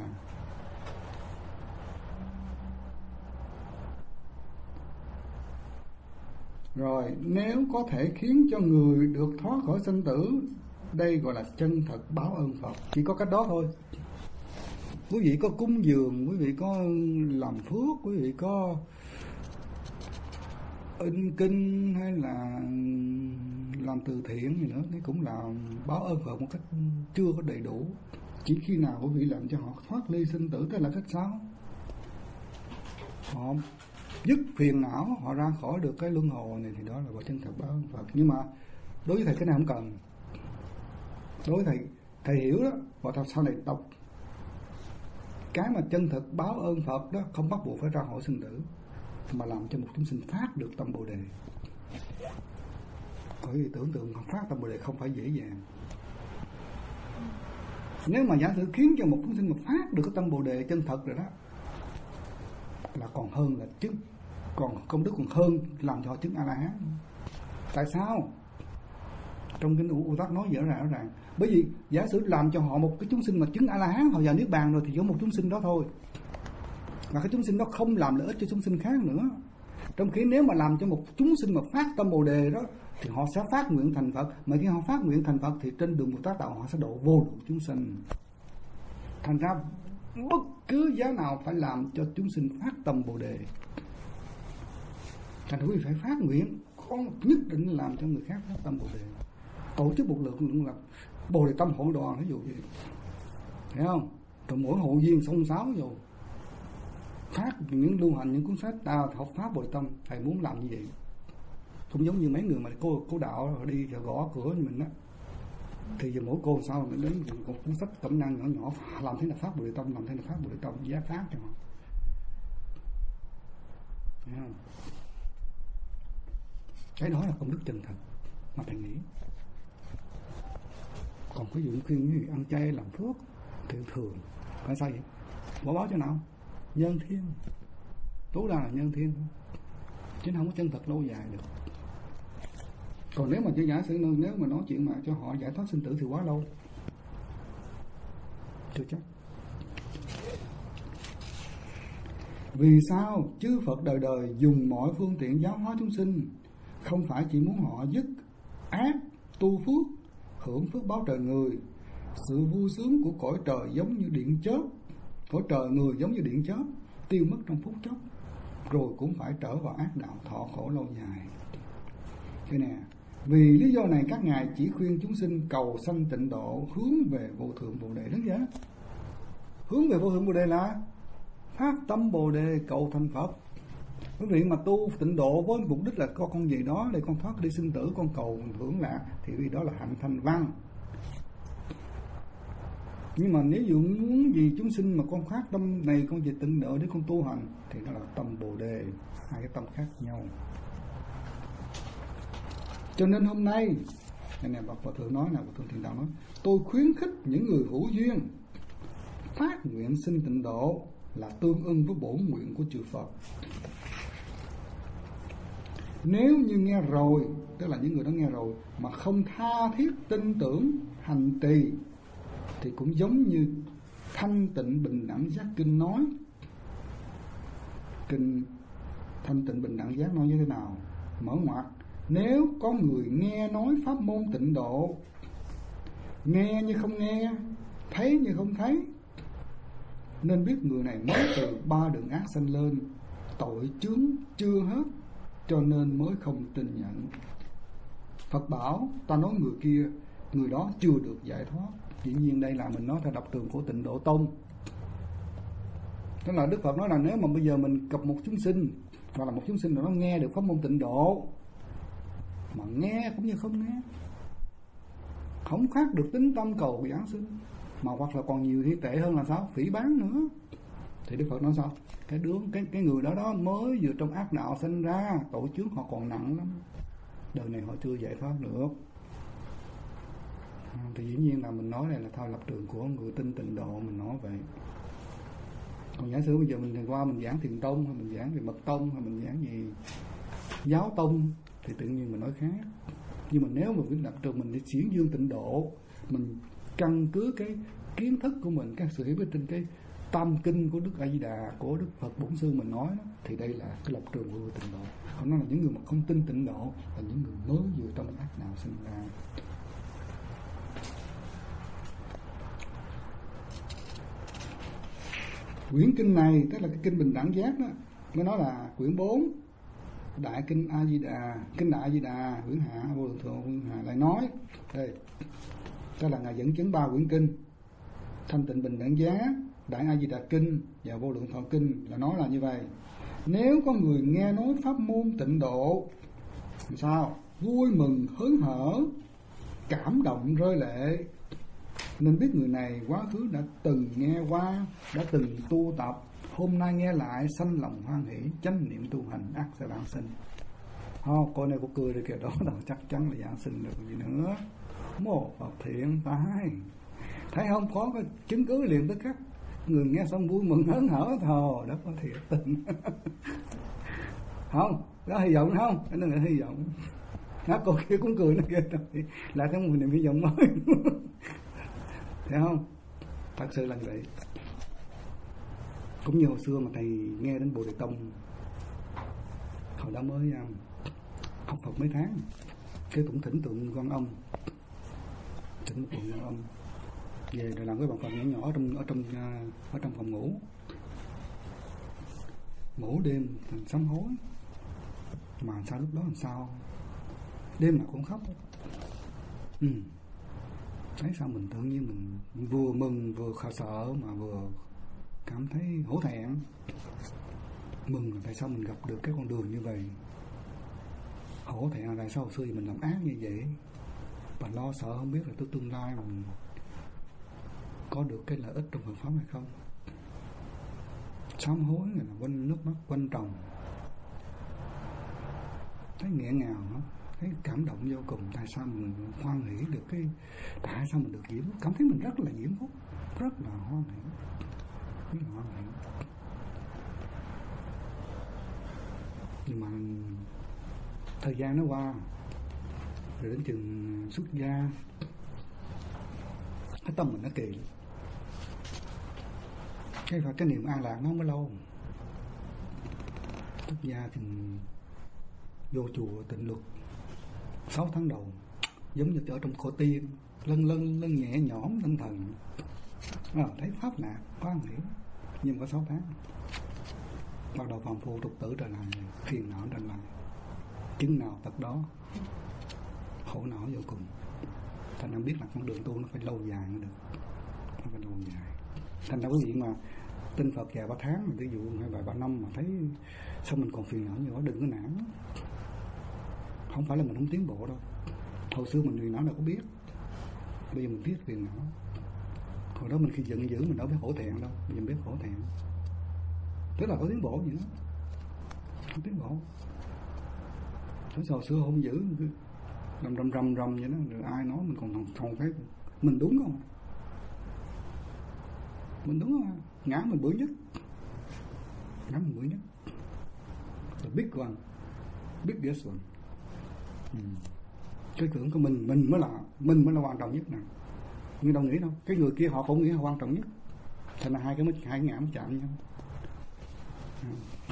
Rồi nếu có thể khiến cho người được thoát khỏi sinh tử, đây gọi là chân thật báo ơn Phật. Chỉ có cách đó thôi. Quý vị có cúng dường, quý vị có làm phước, quý vị có in kinh hay là làm từ thiện gì nữa, cái cũng là báo ơn Phật một cách chưa có đầy đủ. Chỉ khi nào quý vị làm cho họ thoát ly sinh tử, tức là cách sao? Họ dứt phiền não, họ ra khỏi được cái luân hồi này, thì đó là gọi chân thật báo ơn Phật. Nhưng mà đối với thầy cái này không cần. Đối với thầy, thầy hiểu đó, và sau này đọc cái mà chân thực báo ơn Phật đó không bắt buộc phải ra khỏi sinh tử, mà làm cho một chúng sinh phát được tâm Bồ Đề. Bởi vì tưởng tượng phát tâm Bồ Đề không phải dễ dàng. Nếu mà giả sử khiến cho một chúng sinh mà phát được cái tâm Bồ Đề chân thật rồi đó, là còn hơn là chứng, còn công đức còn hơn làm cho họ chứng A-la-hán. Tại sao? Trong kinh U Tát nói rõ ràng, rõ ràng. Bởi vì giả sử làm cho họ một cái chúng sinh mà chứng A-la-hán, họ vào niết bàn rồi, thì có một chúng sinh đó thôi, và cái chúng sinh đó không làm lợi ích cho chúng sinh khác nữa. Trong khi nếu mà làm cho một chúng sinh mà phát tâm Bồ Đề đó, thì họ sẽ phát nguyện thành Phật. Mà khi họ phát nguyện thành Phật thì trên đường Bồ Tát đạo họ sẽ độ vô lượng chúng sinh. Thành ra bất cứ giá nào phải làm cho chúng sinh phát tâm Bồ Đề. Thành ra quý vị phải phát nguyện, không nhất định làm cho người khác phát tâm Bồ Đề. Tổ chức một lượng là Bồ Đề tâm hội đoàn, ví dụ vậy, thấy không? Rồi mỗi hội viên xông xáo vô phát những lưu hành những cuốn sách à, học pháp Bồ Đề tâm. Thầy muốn làm như vậy, không giống như mấy người mà cô cô đạo đi gõ cửa như mình đó, Thì giờ mỗi cô sao mình đến một cuốn sách cẩm năng nhỏ nhỏ, làm thế nào phát Bồ Đề Tâm, làm thế nào phát Bồ Đề Tâm, giá phát cho họ. Thấy không? Cái đó là công đức chân thật mà thầy nghĩ. Còn cái dụng khuyên như ăn chay làm phước thì thường phải sao vậy? Bỏ báo cho nào? Nhân thiên. Tú ra là nhân thiên thôi, chứ không có chân thật lâu dài được. Còn nếu mà chỉ giả sử nếu mà nói chuyện mà cho họ giải thoát sinh tử thì quá lâu, chưa chắc. Vì sao chư Phật đời đời dùng mọi phương tiện giáo hóa chúng sinh? Không phải chỉ muốn họ dứt ác, tu phước, hưởng phước báo trời người. Sự vui sướng của cõi trời giống như điện chớp, cõi trời người giống như điện chớp, tiêu mất trong phút chốc, rồi cũng phải trở vào ác đạo thọ khổ lâu dài. Thế nè, vì lý do này các ngài chỉ khuyên chúng sinh cầu sanh tịnh độ, hướng về vô thượng Bồ Đề. Đúng vậy? Hướng về vô thượng Bồ Đề là phát tâm Bồ Đề cầu thành Phật. Quý vị mà tu tịnh độ với mục đích là có con gì đó để con thoát đi sinh tử, con cầu hưởng lạc, thì vì đó là hạnh thanh văn. Nhưng mà nếu dụ muốn gì chúng sinh mà con phát tâm này, con về tịnh độ để con tu hành, thì đó là tâm Bồ Đề, hai cái tâm khác nhau. Cho nên hôm nay, này nè, Bậc Hòa Thượng nói là Bậc Thượng Thiền Đạo nói, tôi khuyến khích những người hữu duyên phát nguyện sinh tịnh độ là tương ưng với bổn nguyện của chư Phật. Nếu như nghe rồi, tức là những người đó nghe rồi mà không tha thiết tin tưởng hành trì, thì cũng giống như Thanh Tịnh Bình Đẳng Giác Kinh nói. Kinh Thanh Tịnh Bình Đẳng Giác nói như thế nào? Mở ngoặt: nếu có người nghe nói pháp môn tịnh độ, nghe như không nghe, thấy như không thấy, nên biết người này mới từ ba đường ác sanh lên, tội chướng chưa hết, cho nên mới không tin nhận. Phật bảo ta nói người kia, người đó chưa được giải thoát. Dĩ nhiên đây là mình nói theo lập trường của Tịnh Độ Tông. Tức là Đức Phật nói là nếu mà bây giờ mình gặp một chúng sinh, hoặc là một chúng sinh nào đó nghe được pháp môn tịnh độ, mà nghe cũng như không nghe, không khác được tính tâm cầu giảng sinh, mà hoặc là còn nhiều thì tệ hơn là sao? Phỉ báng nữa. Thì Đức Phật nói sao? Cái đứa cái cái người đó đó mới vừa trong ác đạo sinh ra, tội chướng họ còn nặng lắm, đời này họ chưa giải thoát được. Thì dĩ nhiên là mình nói này là theo lập trường của người tin tịnh độ, mình nói vậy. Còn giả sử bây giờ mình qua mình giảng Thiền Tông, hay mình giảng về Mật Tông, hay mình giảng gì Giáo Tông, thì tự nhiên mình nói khác. Nhưng mà nếu mà cái lập trường mình đi diễn dương tịnh độ, mình căn cứ cái kiến thức của mình, các sự hiểu biết trên cái tam kinh của Đức A Di Đà, của Đức Phật Bổn Sư mình nói đó, thì đây là cái lập trường của người tịnh độ. Còn nó là những người mà không tin tịnh độ, là những người mới vừa trong ác nào sinh ra. Quyển kinh này, tức là cái kinh Bình Đẳng Giác đó, nó nói là quyển bốn Đại kinh A Di Đà, kinh Đại A Di Đà, quyển hạ Vô Lượng Thọ quyển hạ lại nói đây, tức là ngài dẫn chứng ba quyển kinh: Thanh Tịnh Bình Đẳng Giác, Đại A Di Đà kinh và Vô Lượng Thọ kinh, là nói là như vậy. Nếu có người nghe nói pháp môn tịnh độ, sao vui mừng hớn hở, cảm động rơi lệ, nên biết người này quá khứ đã từng nghe qua, đã từng tu tập, hôm nay nghe lại sanh lòng hoan hỷ, chánh niệm tu hành ắt sẽ vãng sinh. Oh, cô này cô cười được kìa, đó là chắc chắn là vãng sinh được gì nữa. Mô Phật thiện tai, thấy không, có cái chứng cứ liền tức khắc, người nghe xong vui mừng hớn hở, thò đó có thiệt tình. Không, đó hy vọng không, cái đó là hy vọng. Đó, cô kia cũng cười nó kìa, lại thấy một niềm hy vọng mới. Thấy không? Thật sự là như vậy. Cũng như hồi xưa mà thầy nghe đến Bồ Đề Tông, hồi đó mới um, học Phật mấy tháng, cái cũng thỉnh tượng Quan Âm, thỉnh tượng Quan Âm về rồi làm cái bàn Phật nhỏ nhỏ ở trong ở trong uh, ở trong phòng ngủ, ngủ đêm thành sám hối, mà sao lúc đó làm sao đêm nào cũng khóc. Ừ. Thấy sao mình tự nhiên mình vừa mừng vừa sợ mà vừa cảm thấy hổ thẹn. Mừng là tại sao mình gặp được cái con đường như vậy, hổ thẹn là tại sao hồi xưa mình làm ác như vậy. và lo sợ không biết là tôi tương lai mình có được cái lợi ích trong Phật pháp hay không. Sám hối là quanh nước mắt quanh tròng, thấy nghẹn ngào đó, thấy cảm động vô cùng. Tại sao mình hoan hỷ được cái, tại sao mình được diễm, cảm thấy mình rất là diễm phúc, rất là hoan hỷ, rất là hoan hỷ. Nhưng mà thời gian nó qua rồi, đến chừng xuất gia cái tâm mình nó kỳ, cái và cái niềm an lạc nó không có lâu. Xuất gia thì vô chùa tịnh luật sáu tháng đầu giống như ở trong khổ tiên, lân lân lân nhẹ nhõm tinh thần, à, thấy pháp lạc hoan hỷ. Nhưng có sáu tháng bắt đầu phàm phu tục tử trở lại, phiền não trở lại, chứng nào tật đó, khổ não vô cùng. Thành ra biết là con đường tu nó phải lâu dài mới được, nó phải lâu dài. Thành ra quý vị mà tin Phật vài ba tháng, ví dụ hay vài ba năm mà thấy sao mình còn phiền não nhiều quá, đừng có nản. Không phải là mình không tiến bộ đâu. Hồi xưa mình phiền não đâu có biết, bây giờ mình biết phiền não. Hồi đó mình khi giận dữ mình đâu biết hổ thẹn đâu, bây giờ biết hổ thẹn. Tức là có tiến bộ gì đó, không tiến bộ. Thế hồi xưa không giữ, rầm rầm rầm rầm vậy đó, rồi ai nói mình còn không thấy mình đúng không? Mình đúng không? Ngã mình bữa nhất, ngã mình bữa nhất. The big one, biggest one. Ừ. Cái tưởng của mình, mình mới là mình mới là quan trọng nhất nè. Nhưng đâu nghĩ đâu, cái người kia họ không nghĩ là quan trọng nhất. Thành ra hai cái hai ngã mới chạm nhau. Ừ.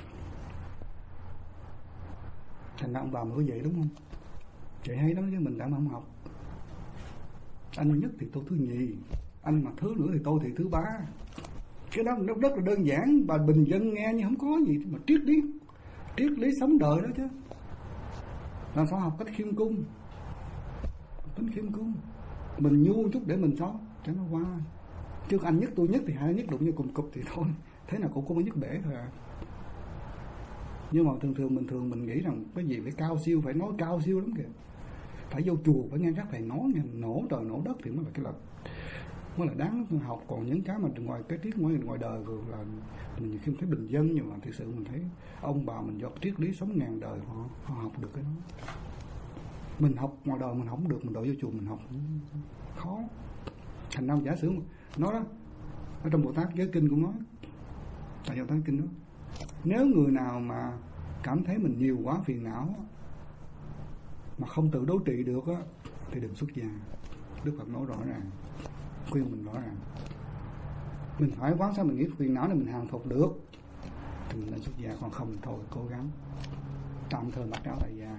Thành ra ông bà mới có vậy đúng không? Vậy hay lắm chứ mình đã mà không học. Anh nhất thì tôi thứ nhì, anh mà thứ nữa thì tôi thì thứ ba. Cái đó nó rất là đơn giản, bà bình dân nghe nhưng không có gì mà triết lý, triết lý sống đời đó chứ. Làm sao học cách khiêm cung, tính khiêm cung, mình nhu chút để mình sống cho nó qua. Chứ anh nhất tôi nhất thì hai nhất đụng như cùng cục thì thôi, thế nào cũng có nhất bể thôi à. Nhưng mà thường thường mình thường mình nghĩ rằng cái gì phải cao siêu, phải nói cao siêu lắm kìa, phải vô chùa phải nghe các thầy nói, nghe nổ trời nổ đất thì mới là cái là mới là đáng học. Còn những cái mà ngoài cái triết ngoài ngoài đời rồi là mình khi thấy bình dân, nhưng mà thực sự mình thấy ông bà mình do triết lý sống ngàn đời họ, họ học được cái đó. Mình học ngoài đời mình không được, mình đổ vô chùa mình học khó. Thành ra giả sử nói đó ở trong Bồ Tát Giới Kinh cũng nói, tại Bồ Tát Kinh đó, nếu người nào mà cảm thấy mình nhiều quá phiền não mà không tự đối trị được á thì đừng xuất gia. Đức Phật nói rõ ràng, khuyên mình rõ ràng. Mình phải quán sao mình nghĩ phiền não này mình hàng phục được thì mình nên xuất gia, còn không thôi cố gắng tạm thời mặc áo tại gia.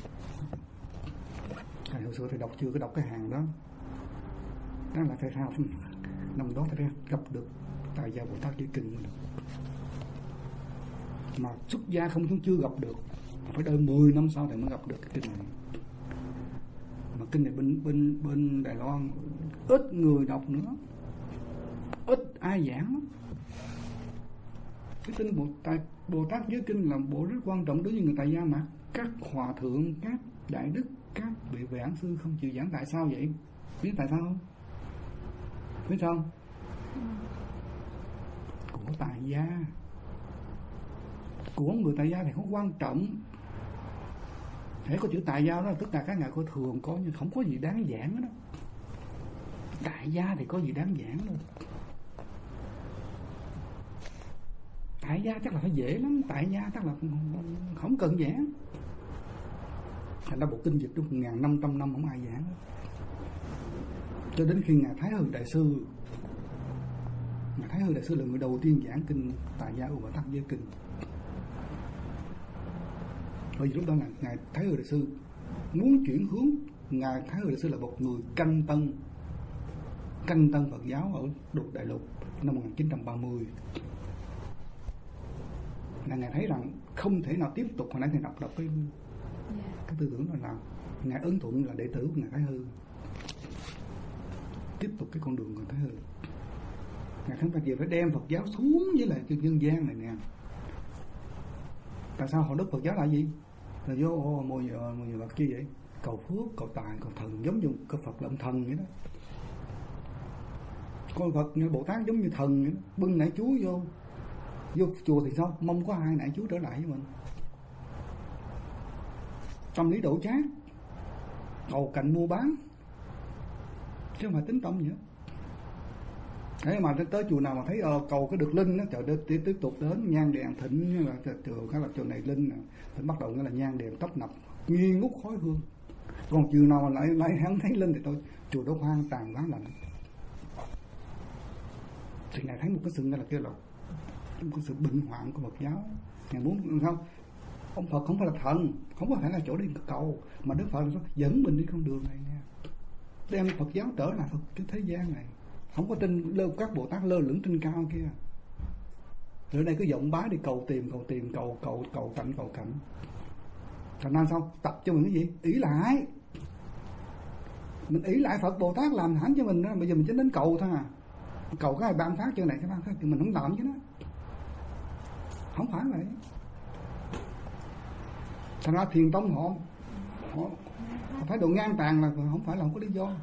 Thầy hồi xưa thầy đọc chưa có đọc cái hàng đó, đó là thầy học năm đó thầy gặp được tại gia Bồ Tát Giới Kinh mới được. Mà xuất gia không chúng chưa gặp được, phải đợi mười năm sau thì mới gặp được cái kinh này. Mà kinh này bên bên bên Đài Loan ít người đọc nữa, ít ai giảng. Cái kinh Bồ Tát Bồ Tát Giới Kinh là bộ rất quan trọng đối với người tại gia mà các hòa thượng, các đại đức, các vị giảng sư không chịu giảng. Tại sao vậy? Biết tại sao không? Biết sao không? Của tại gia, của người tại gia thì không quan trọng. Thể có chữ tại gia đó tức là các ngài có thường có, nhưng không có gì đáng giảng đó. Tại gia thì có gì đáng giảng đâu. Tại gia chắc là phải dễ lắm, tại gia chắc là không cần giảng. Thành ra bộ kinh dịch trong một nghìn năm trăm năm không ai giảng đó. Cho đến khi ngài Thái Hư Đại Sư, ngài Thái Hư Đại Sư là người đầu tiên giảng kinh tại gia Bồ Tát Giới Kinh. Bởi vì lúc đó là ngài Thái Hư Đại Sư muốn chuyển hướng. Ngài Thái Hư Đại Sư là một người canh tân, canh tân Phật giáo ở Lục Đại Lục năm một nghìn chín trăm ba mươi. Là ngài thấy rằng không thể nào tiếp tục. Hồi nãy thầy đọc đọc cái cái tư tưởng đó là ngài Ấn Thuận là đệ tử của ngài Thái Hư, tiếp tục cái con đường của Thái Hư. Ngài Thánh Phật về phải đem Phật giáo xuống với lại dân gian này nè. Tại sao họ đức Phật giáo là gì? Là vô ô mùi mùi vật chi vậy? cầu phước, cầu tài, cầu thần, giống như cái Phật là ông thần vậy đó. Con Phật như Bồ Tát giống như thần vậy đó. Bưng nải Chúa vô vô chùa thì sao? Mong có ai nải Chúa trở lại với mình. Tâm lý đổ chát, cầu cạnh mua bán, chứ không phải tính tâm gì hết. Thế mà tới chùa nào mà thấy ờ, cầu cái được linh đó, trời ơi, tiếp, tiếp tục đến nhang đèn thịnh là chùa cái là chùa này linh nè, thì bắt đầu nghĩa là nhang đèn tấp nập nghi ngút khói hương. Còn chùa nào mà lại lại hắn thấy linh thì tôi chùa đó hoang tàn quá lạnh. Thì ngài thấy một cái sự này là kêu là một cái sự bệnh hoạn của Phật giáo. Ngài muốn không? Ông Phật không phải là thần, không có phải là chỗ đi cầu, mà Đức Phật là dẫn mình đi con đường này nha, đem Phật giáo trở lại Phật cái thế gian này. Không có trên lơ các Bồ Tát lơ lửng trên cao kia. Rồi đây cứ vọng bá đi cầu tìm, cầu tìm, cầu cầu cầu cảnh, cầu cảnh. Thành ra sao? Tập cho mình cái gì? Ý lại. Mình ý lại Phật Bồ Tát làm hẳn cho mình đó. Bây giờ mình chỉ đến cầu thôi à. Cầu cái này ban phát cho này, cái ban phát thì mình không làm chứ đó. Không phải vậy. Thành ra thiền tông họ họ, họ phải độ ngang tàn là không phải là không có lý do.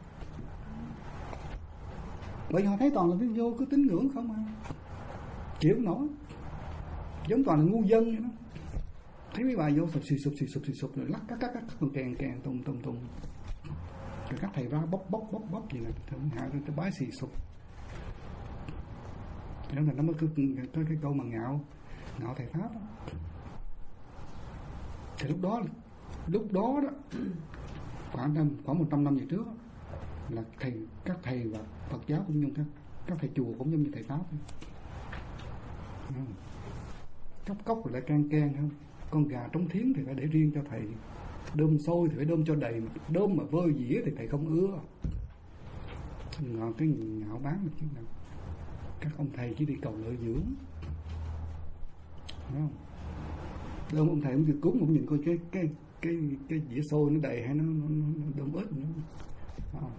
Bởi vì họ thấy toàn là cái vô cứ tín ngưỡng không à, chịu không nổi, giống toàn là ngu dân vậy đó. Thấy mấy bài vô sụp xì sụp xì sụp xì sụp rồi lắc cắt cắt cắt còn kèn kèn tung tung tung, rồi các thầy ra bốc bốc bốc bốc gì nè, thượng hạ cái bái xì sụp. Thế là nó mới cứ tới cái câu mà ngạo ngạo thầy pháp đó. Thì lúc đó lúc đó đó khoảng năm khoảng một trăm năm về trước đó, là thầy các thầy và Phật giáo cũng như các các thầy chùa cũng giống như thầy pháp. Cốc cốc rồi lại can can không, con gà trống thiến thì phải để riêng cho thầy, đơm sôi thì phải đơm cho đầy, mà đơm mà vơi dĩa thì thầy không ưa. Ngọn cái ngạo bán là chứ nào, các ông thầy chỉ đi cầu lợi dưỡng, đúng không? Đơm ông thầy cũng việc cúng cũng nhìn coi cái cái cái cái dĩa sôi nó đầy hay nó, nó, nó đơm ít nữa. À.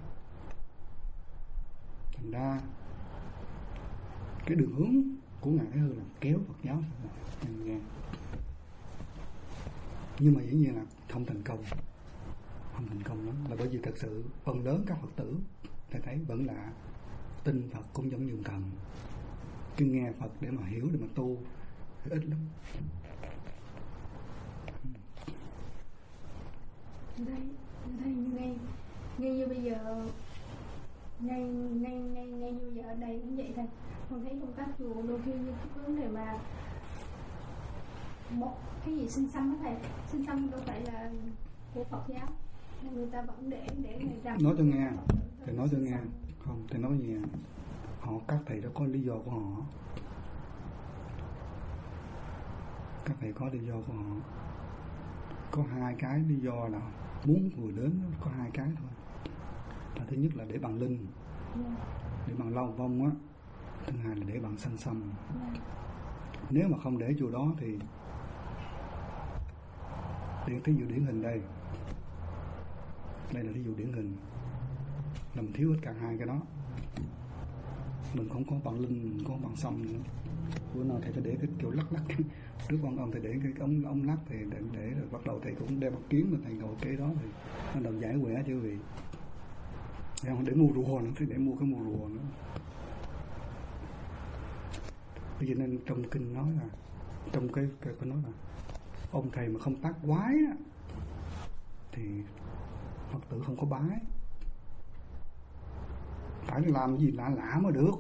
Thành ra cái đường hướng của Ngài Thái Hư là kéo Phật giáo nghe. Nhưng mà dĩ nhiên là không thành công, không thành công lắm, là bởi vì thật sự phần lớn các Phật tử thầy thấy vẫn là tin Phật cũng giống như thần, cứ nghe Phật để mà hiểu, để mà tu thì ít lắm. Đây, đây như ngay ngay như bây giờ, ngay ngay ngay ngay như giờ ở đây cũng vậy thôi. Con thấy công tác chùa đôi khi như cái vấn đề mà một cái gì sinh xăm đó thầy, sinh xăm đâu phải là của Phật giáo, nên người ta vẫn để để người rằm. Nói tôi nghe, thầy nói tôi nghe, không, thầy nói gì họ, các thầy đã có lý do của họ, các thầy có lý do của họ. Có hai cái lý do là muốn người đến, có hai cái thôi. Là thứ nhất là để bằng linh, để bằng long vong á. Thứ hai là để bằng sanh xăm. Nếu mà không để chùa đó thì để thí dụ điển hình đây, đây là thí dụ điển hình là mình thiếu hết cả hai cái đó. Mình không có bằng linh, mình không có bằng xăm nữa. Bữa nào thầy phải để cái kiểu lắc lắc trước con ông, thầy để cái ống ống lắc thì để, để rồi bắt đầu thầy cũng đeo bát kiếm mà thầy ngồi kế đó thì nó đầu giải quẻ chứ vị. Để mua rùa nữa, thì để mua cái mua rùa nữa. Bây giờ nên trong kinh nói là, trong cái cái có nói là ông thầy mà không tác quái á, thì Phật tử không có bái, phải làm gì lạ lạ mới được.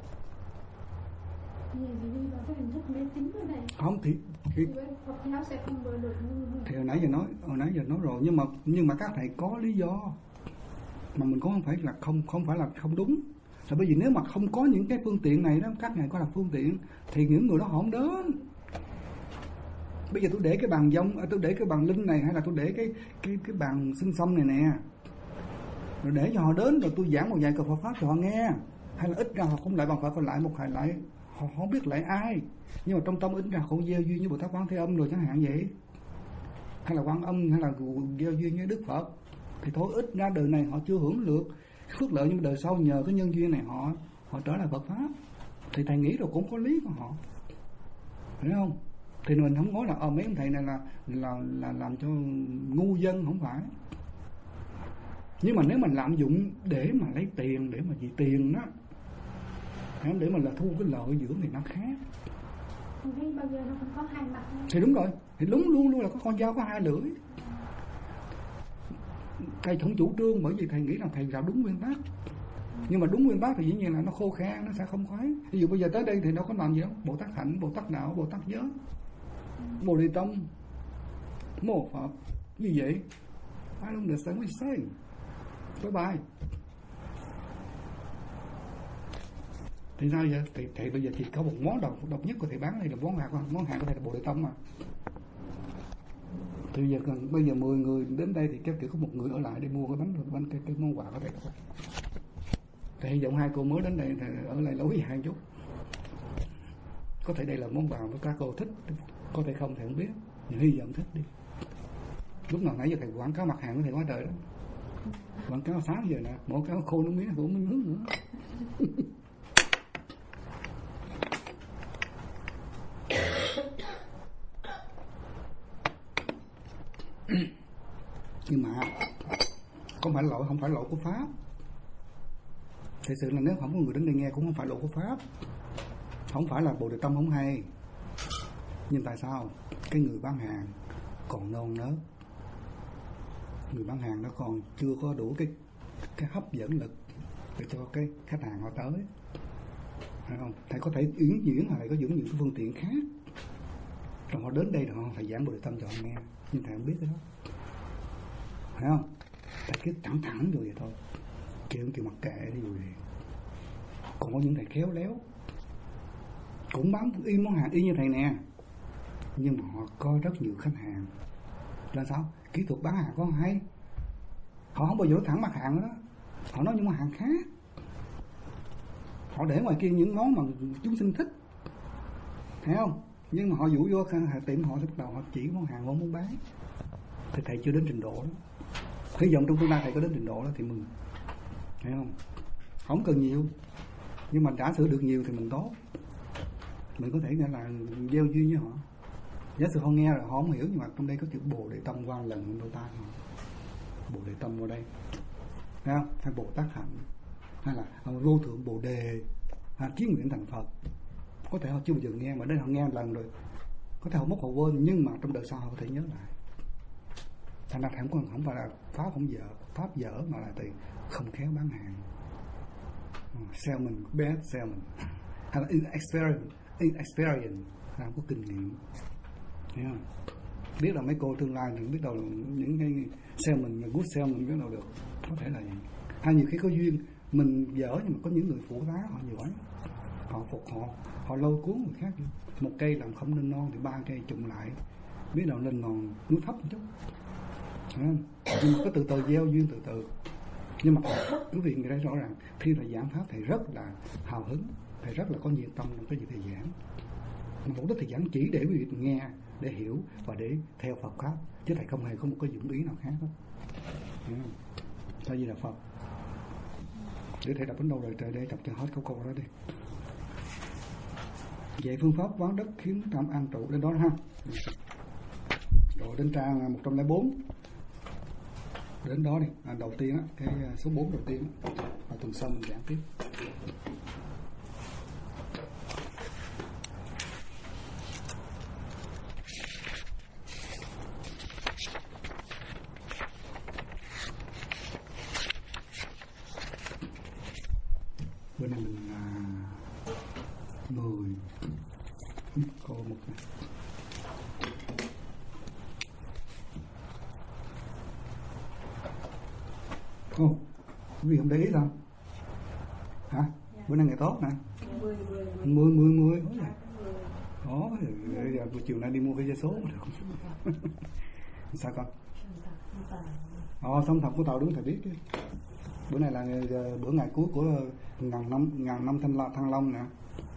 Không thì, thì Phật giáo sẽ không được được. Thì hồi nãy giờ nói, hồi nãy giờ nói rồi, nhưng mà nhưng mà các thầy có lý do, mà mình cũng không phải là không không phải là không đúng. Là bởi vì nếu mà không có những cái phương tiện này đó, các ngài có là phương tiện thì những người đó họ không đến. Bây giờ tôi để cái bàn dông, tôi để cái bàn linh này, hay là tôi để cái cái cái bàn sinh xăm này nè, rồi để cho họ đến, rồi tôi giảng một vài câu Phật pháp cho họ nghe, hay là ít ra họ không lại bằng Phật, còn lại một thầy lại họ không biết lại ai, nhưng mà trong tâm ít ra họ cũng gieo duyên với Bồ Tát Quán Thế Âm rồi chẳng hạn vậy, hay là Quan Âm, hay là gieo duyên với Đức Phật, thì thôi ít ra đời này họ chưa hưởng được phước lợi, nhưng mà đời sau nhờ cái nhân duyên này họ họ trở lại Phật pháp, thì thầy nghĩ rồi cũng có lý của họ, hiểu không? Thì mình không nói là ờ, mấy ông thầy này là, là, là làm cho ngu dân, không phải. Nhưng mà nếu mình lạm dụng để mà lấy tiền, để mà vì tiền đó, để mà là thu cái lợi dưỡng thì nó khác. Mình thấy bao giờ nó cũng có hai mặt. Thì đúng rồi, thì đúng luôn luôn là có con dao có hai lưỡi. Thầy không chủ trương bởi vì thầy nghĩ rằng thầy làm đúng nguyên tắc. Nhưng mà đúng nguyên tắc thì dĩ nhiên là nó khô khan, nó sẽ không khoái. Ví dụ bây giờ tới đây thì nó có làm gì đâu? Bồ Tát Hạnh, Bồ Tát Đạo, Bồ Tát Giới, Bồ Đề Tâm, Mô Phật, như vậy. I don't understand what you're saying. Bye bye. Thì sao vậy? Thì, thì bây giờ chỉ có một món độc, độc nhất của thầy bán này là món hạt, món hạt của thầy là Bồ Đề Tâm mà. Thì bây giờ cần bây giờ mười người đến đây thì chắc chỉ có một người ở lại để mua cái bánh bánh cái, cái món quà của thầy thôi. Thì hy vọng hai cô mới đến đây thì ở lại lối dài chút. Có thể đây là món quà của các cô thích, có thể không thầy không biết, nhưng hy vọng thích đi. Lúc nào nãy giờ thầy quảng cáo mặt hàng của thầy quá trời đó. Quảng cáo sáng giờ nè, mỗi cáo khô nó miếng cũng miếng nước nữa. Nhưng mà không phải lỗi, không phải lỗi của Pháp. Thật sự là nếu không có người đến đây nghe cũng không phải lỗi của Pháp. Không phải là Bồ Đề Tâm không hay. Nhưng tại sao cái người bán hàng còn non nớt, người bán hàng nó còn chưa có đủ cái cái hấp dẫn lực để cho cái khách hàng họ tới, phải không? Thầy có thể uyển chuyển hoặc là có dùng những cái phương tiện khác, rồi họ đến đây rồi họ thầy giảng Bồ Đề Tâm cho họ nghe, nhưng thầy không biết cái đó, phải không? Thầy cứ thẳng thẳng rồi vậy thôi, kêu kêu mặc kệ thì rồi. Còn có những thầy khéo léo cũng bán y món hàng y như thầy nè, nhưng mà họ có rất nhiều khách hàng. Là sao? Kỹ thuật bán hàng có hay, họ không bao giờ thẳng mặt hàng đó, họ nói những món hàng khác, họ để ngoài kia những món mà chúng sinh thích, thấy không? Nhưng mà họ dụ vô tiệm họ bắt đầu họ chỉ món hàng họ muốn bán. Thì thầy chưa đến trình độ đó. Hy vọng trong tương lai thầy có đến trình độ đó thì mừng, thấy không? Không cần nhiều, nhưng mà đã sử được nhiều thì mình tốt, mình có thể nghĩa là gieo duyên với họ. Giả sử họ nghe rồi họ không hiểu, nhưng mà trong đây có chữ Bồ Đề Tâm qua lần trong đôi tai họ. Bồ Đề Tâm vào đây, thấy không? Hay Bồ Tát Hạnh, hay là vô thượng Bồ Đề, hay chí nguyện thành Phật. Có thể họ chưa bao giờ nghe, mà đây họ nghe một lần rồi, có thể họ mất họ quên, nhưng mà trong đời sau họ có thể nhớ lại. Thành ra không còn không phải là pháp không dở, pháp dở mà là từ không khéo bán hàng. Salesman, bad salesman, hay là inexperience, inexperience, là không có kinh nghiệm. Thấy không? Biết là mấy cô tương lai thì biết đâu là những cái salesman, good salesman biết đâu được. Có thể là vậy. Hay nhiều khi có duyên, mình dở nhưng mà có những người phụ tá họ giỏi, họ phục họ, họ lôi cuốn người khác. Một cây làm không nên non thì ba cây trùng lại, biết đâu lên ngọn núi thấp một chút. Thấy không? Nhưng mà có từ từ gieo duyên từ từ. Nhưng mà quý vị người đây rõ ràng khi thầy giảng pháp thầy rất là hào hứng, thầy rất là có nhiệt tâm trong cái gì thầy giảng. Mà mục đích thầy giảng chỉ để quý vị nghe, để hiểu và để theo Phật pháp, chứ thầy không hề có một cái dụng ý nào khác hết. Tại vì là Phật. Để thầy đọc đến đâu rồi trời đây đọc cho hết câu câu đó đi. Vậy phương pháp quán đất khiến tâm an trụ đến đó ha. Rồi đến trang một trăm lẻ bốn. Đến đó đi, à, đầu tiên á, cái số bốn đầu tiên á, và tuần sau mình giảng tiếp. Bữa nay mình là mười cô một này. Ồ, oh, quý vị không để ý không? Hả? Dạ. Bữa nay ngày tốt nè. Mười, mười, mười, mười. Ồ, giờ buổi chiều nay đi mua cái vé số mà được. Sao con? Ồ, oh, song thập của tàu đúng thầy biết chứ. Bữa này là bữa ngày cuối của ngàn năm, ngàn năm thanh long, thăng long nè.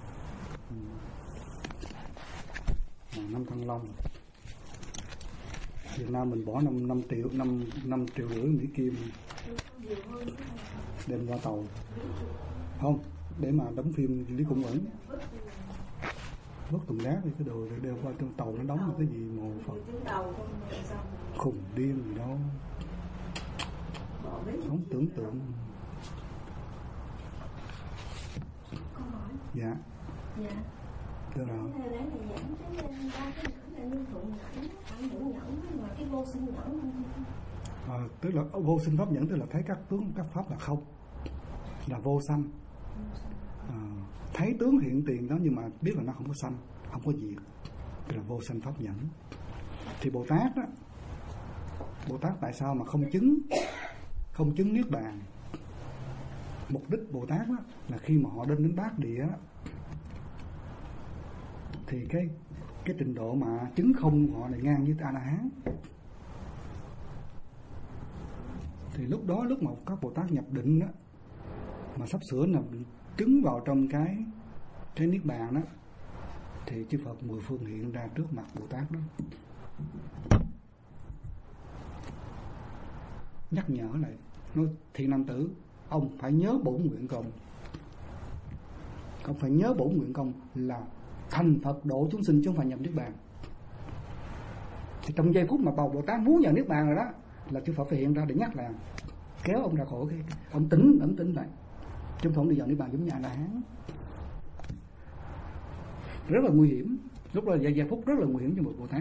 Ngàn năm thăng long. Việt Nam mình bỏ năm, năm triệu, năm, năm triệu rưỡi Mỹ Kim đem qua tàu không để mà đóng phim Lý Cung Ẩn. vứt thùng rác đi, cái đồ đeo qua trong tàu nó đóng là cái gì màu Phật. Khùng điên gì đâu. Không tưởng tượng. Con hỏi. Dạ. Dạ. Thưa nào. Cái này là giảng cái ba cái nhẫn là như thượng nhẫn, thẳng nhẫn nhẫn mà cái vô sinh nhẫn. À, tức là vô sinh pháp nhẫn tức là thấy các tướng các pháp là không, là vô sanh. À, thấy tướng hiện tiền đó nhưng mà biết là nó không có sanh, không có diệt, tức là vô sanh pháp nhẫn. Thì Bồ Tát đó, Bồ Tát tại sao mà không chứng không chứng niết bàn? Mục đích Bồ Tát đó là khi mà họ đến đến bát địa đó, thì cái cái trình độ mà chứng không họ là ngang với A La Hán. Thì lúc đó lúc mà các Bồ Tát nhập định đó, mà sắp sửa là chứng vào trong cái cái niết bàn đó, thì chư Phật mười phương hiện ra trước mặt Bồ Tát đó, nhắc nhở lại, nói Thiện nam tử, ông phải nhớ bổn nguyện công, ông phải nhớ bổn nguyện công là thành Phật độ chúng sinh chứ không phải nhập niết bàn. Thì trong giây phút mà bầu Bồ Tát muốn vào niết bàn rồi đó, là chư Phật phải hiện ra để nhắc là kéo ông ra khỏi cái, ông tỉnh, ông tỉnh lại, chứ không đi vào niết bàn giống như A La Hán. Rất là nguy hiểm, lúc đó giây, giây phút rất là nguy hiểm cho một Bồ Tát.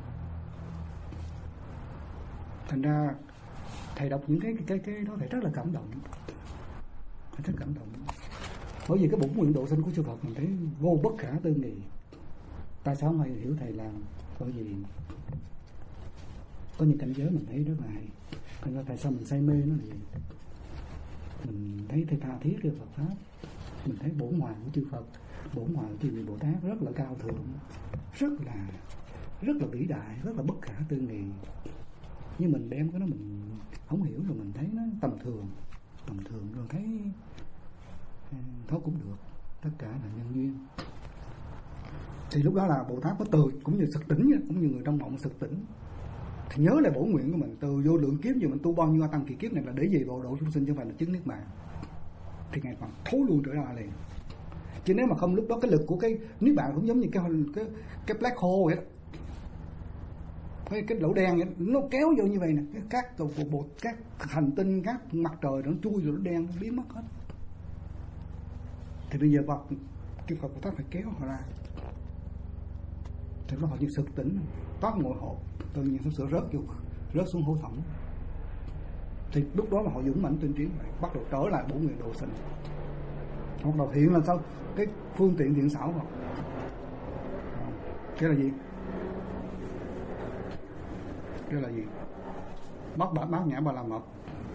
Thành ra thầy đọc những cái cái cái đó thầy rất là cảm động, thầy rất cảm động. Bởi vì cái bổn nguyện độ sinh của chư Phật mình thấy vô bất khả tư nghị. Tại sao không hiểu thầy làm? Bởi vì có những cảnh giới mình thấy rất là hay. Thành ra tại sao mình say mê nó là gì? Mình thấy thầy tha thiết cái Phật pháp, mình thấy bổn hoàng của chư Phật, bổn hoàng của chư vị Bồ Tát rất là cao thượng, rất là rất là vĩ đại, rất là bất khả tư nghị. Nhưng mình đem cái đó mình không hiểu, rồi mình thấy nó tầm thường, tầm thường rồi thấy thôi cũng được, tất cả là nhân duyên. Thì lúc đó là Bồ Tát có từ cũng như sực tỉnh, cũng như người trong mộng sực tỉnh, thì nhớ lại bổn nguyện của mình, từ vô lượng kiếp giờ mình tu bao nhiêu tăng kỳ kiếp này là để gì độ độ chúng sinh chứ không phải là chứng niết bàn. Thì ngài còn thối luôn trở ra liền. Chứ nếu mà không lúc đó cái lực của cái niết bàn cũng giống như cái cái cái black hole vậy đó, cái cái lỗ đen vậy, nó kéo vô như vậy nè, các cầu bộ các hành tinh, các mặt trời nó chui rồi nó đen nó biến mất hết. Thì bây giờ Phật cái Phật Bồ Tát phải kéo họ ra, thì nó họ như sực tỉnh, toát ngồi hộp, tự nhiên sắp sửa rớt vô, rớt xuống hố thẳm. Thì lúc đó là họ dũng mãnh tuyên chiến, bắt đầu trở lại bổn nguyện độ sinh. Bắt đầu hiện là sao? Cái phương tiện thiện xảo rồi. Cái là gì? Cái là gì? Bắt bát bát nhã ba la mật.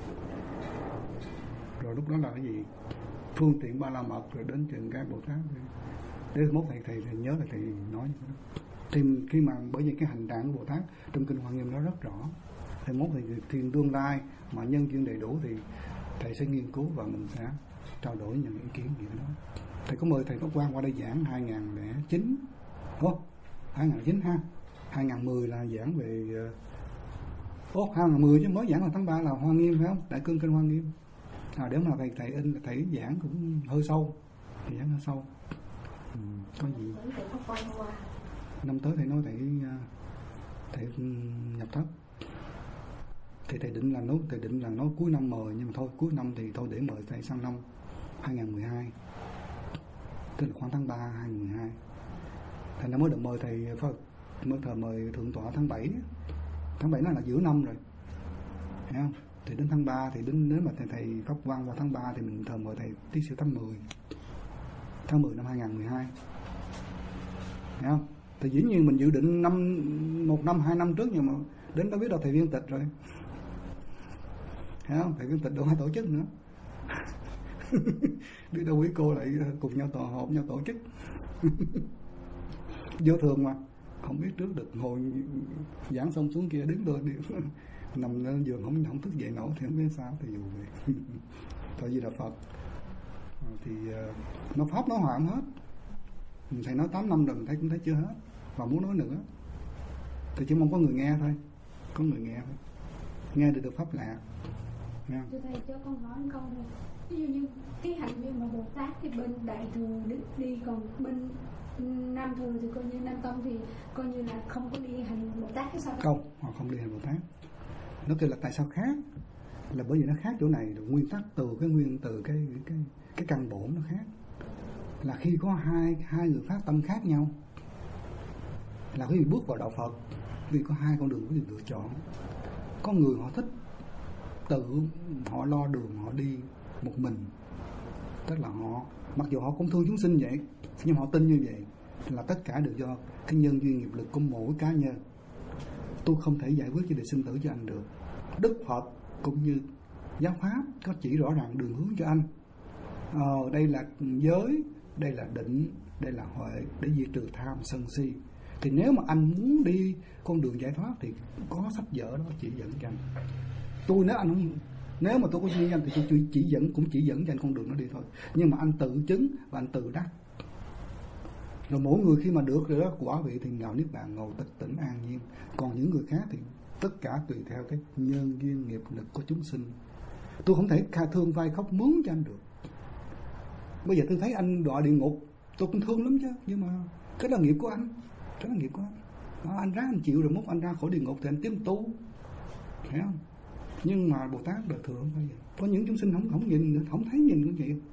Rồi lúc đó là cái gì? Phương tiện ba la mật, rồi đến trường các Bồ Tát. Để mốt thầy thầy thầy nhớ là thầy nói như thế. Thì khi mà bởi vì cái hành trạng của Bồ Tát trong kinh Hoa Nghiêm nó rất rõ. Thì mốt thì thiên tương lai mà nhân duyên đầy đủ thì thầy sẽ nghiên cứu và mình sẽ trao đổi những ý kiến gì đó. Thầy có mời thầy Pháp Quang qua đây giảng hai nghìn lẻ chín, không? hai nghìn lẻ chín ha. hai nghìn mười là giảng về Ồ, hai nghìn mười chứ mới giảng là tháng ba là Hoa Nghiêm phải không? Đại cương kinh Hoa Nghiêm. À, nếu mà thầy thầy in thầy giảng cũng hơi sâu, thầy giảng hơi sâu. Ừ, có gì? Năm tới thầy nói thầy thầy nhập thất. Thì thầy định là nói thầy định là nói cuối năm mời, nhưng mà thôi cuối năm thì thôi để mời thầy sang năm hai nghìn mười hai, tức là khoảng tháng ba hai nghìn mười hai. Thầy đã mới được mời thầy Phật, mới thờ mời thượng tọa tháng bảy, tháng bảy nó là giữa năm rồi, thấy không? Thì đến tháng ba thì đến nếu mà thầy, thầy Pháp Quang vào tháng ba thì mình thờ mời thầy tí xíu tháng mười, tháng mười năm hai nghìn mười hai, thấy không? Thì dĩ nhiên mình dự định năm một năm hai năm trước, nhưng mà đến đó biết đâu thầy viên tịch rồi, thấy không? Thầy viên tịch đâu phải tổ chức nữa. Biết đâu quý cô lại cùng nhau tòa họp nhau tổ chức. Vô thường mà không biết trước được, hồi giảng xong xuống kia đứng đôi điểm nằm lên giường không không thức dậy nổi thì không biết sao thì dù vậy. Thôi gì là Phật thì uh, nó pháp nó hoạn hết. Thầy nói tám năm rồi mình thấy cũng thấy chưa hết và muốn nói nữa thì chỉ mong có người nghe thôi, có người nghe thôi, nghe được được pháp lạ. Thưa thầy cho con hỏi một câu này, ví dụ như cái hành vi mà Bồ Tát thì bên đại thừa đi, đi còn bên Nam Thừa thì coi như Nam Tông thì coi như là không có đi hành Bồ Tát hay sao? Không, họ không đi hành Bồ Tát. Nó kêu là tại sao khác? Là bởi vì nó khác chỗ này, là nguyên tắc từ cái nguyên từ cái cái cái căn bổn nó khác. Là khi có hai hai người phát tâm khác nhau, là khi bước vào đạo Phật, vì có hai con đường có thể lựa chọn. Có người họ thích tự họ lo đường họ đi một mình, tức là họ mặc dù họ cũng thương chúng sinh vậy, nhưng họ tin như vậy là tất cả đều do cái nhân duyên nghiệp lực của mỗi cá nhân. Tôi không thể giải quyết vấn đề sinh tử cho anh được. Đức Phật cũng như giáo pháp có chỉ rõ ràng đường hướng cho anh. Ờ, đây là giới, đây là định, đây là huệ để diệt trừ tham sân si. Thì nếu mà anh muốn đi con đường giải thoát thì có sách vở đó chỉ dẫn cho anh. Tôi nếu anh không, nếu mà tôi có duyên anh thì tôi chỉ dẫn cũng chỉ dẫn cho anh con đường nó đi thôi. Nhưng mà anh tự chứng và anh tự đắc. Rồi mỗi người khi mà được rồi đó quả vị thì ngào niết bàn, ngồi tịch tỉnh an nhiên. Còn những người khác thì tất cả tùy theo cái nhân duyên nghiệp lực của chúng sinh. Tôi không thể tha thương vai khóc mướn cho anh được. Bây giờ tôi thấy anh đọa địa ngục, tôi cũng thương lắm chứ, nhưng mà cái là nghiệp của anh, cái là nghiệp của anh. Đó, anh ráng anh chịu rồi mốt anh ra khỏi địa ngục thì anh tiếp tu, thấy không? Nhưng mà Bồ Tát đời thường không phải vậy. Có những chúng sinh không không nhìn, không thấy nhìn cũng vậy.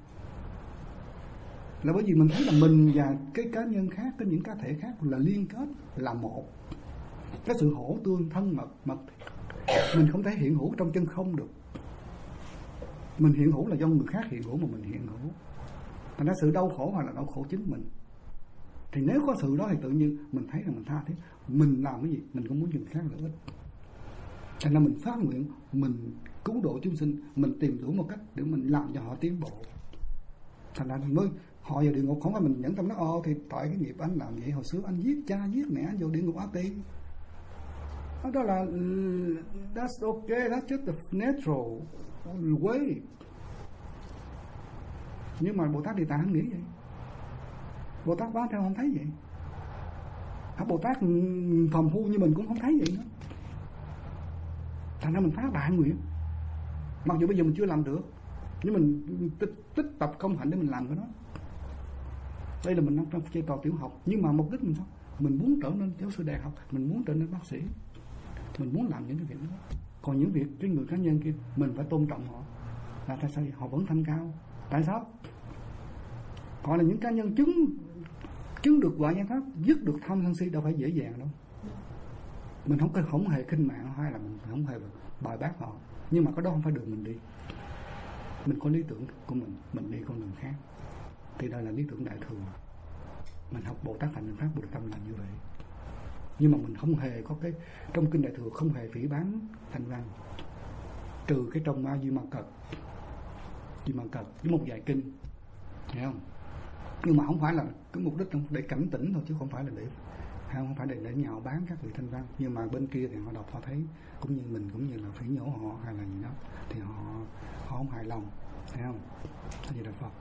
Là bởi vì mình thấy là mình và cái cá nhân khác, cái những cá thể khác là liên kết, là một. Cái sự hỗ tương thân mật mật mình không thể hiện hữu trong chân không được. Mình hiện hữu là do người khác hiện hữu mà mình hiện hữu. Thành ra sự đau khổ hoặc là đau khổ chính mình. Thì nếu có sự đó thì tự nhiên mình thấy là mình tha thiết. Mình làm cái gì mình cũng muốn người khác lợi ích. Thành ra mình phát nguyện, mình cứu độ chúng sinh, mình tìm đủ một cách để mình làm cho họ tiến bộ. Thành ra mới họ vào địa ngục, không phải mình nhẫn tâm nói ô thì tại cái nghiệp anh làm vậy, hồi xưa anh giết cha giết mẹ anh vô địa ngục ác tị. Đó là that's okay, that's just the natural way. Nhưng mà Bồ Tát Địa Tạng không nghĩ vậy. Bồ Tát Bá Theo không thấy vậy. Bồ Tát phàm phu như mình cũng không thấy vậy nữa. Thành ra mình phát đại nguyện. Mặc dù bây giờ mình chưa làm được, nhưng mình tích, tích tập công hạnh để mình làm cái đó. Đây là mình đang trong chơi trò tiểu học, nhưng mà mục đích mình sao? Mình muốn trở nên giáo sư đại học, mình muốn trở nên bác sĩ, mình muốn làm những cái việc đó. Còn những việc cái người cá nhân kia mình phải tôn trọng họ. Là tại sao họ vẫn thanh cao? Tại sao? Họ là những cá nhân chứng chứng được quả giải thoát, dứt được tham sân si đâu phải dễ dàng đâu. Mình không không hề khinh mạng hay là mình không hề bài bác họ, nhưng mà cái đó không phải đường mình đi. Mình có lý tưởng của mình, mình đi con đường khác. Thì đây là lý tưởng đại thừa. Mình học Bồ Tát Hạnh Pháp Bồ Đề Tâm là như vậy. Nhưng mà mình không hề có cái trong kinh đại thừa không hề phỉ báng Thanh Văn, trừ cái trong Ma Duy Ma Cật, Duy Ma Cật với một vài kinh, hiểu không? Nhưng mà không phải là cái mục đích để cảnh tỉnh thôi, chứ không phải là để không phải để để nhạo báng các vị Thanh Văn. Nhưng mà bên kia thì họ đọc họ thấy cũng như mình, cũng như là phỉ nhổ họ hay là gì đó, thì họ họ không hài lòng, thấy không? Cái gì là Phật.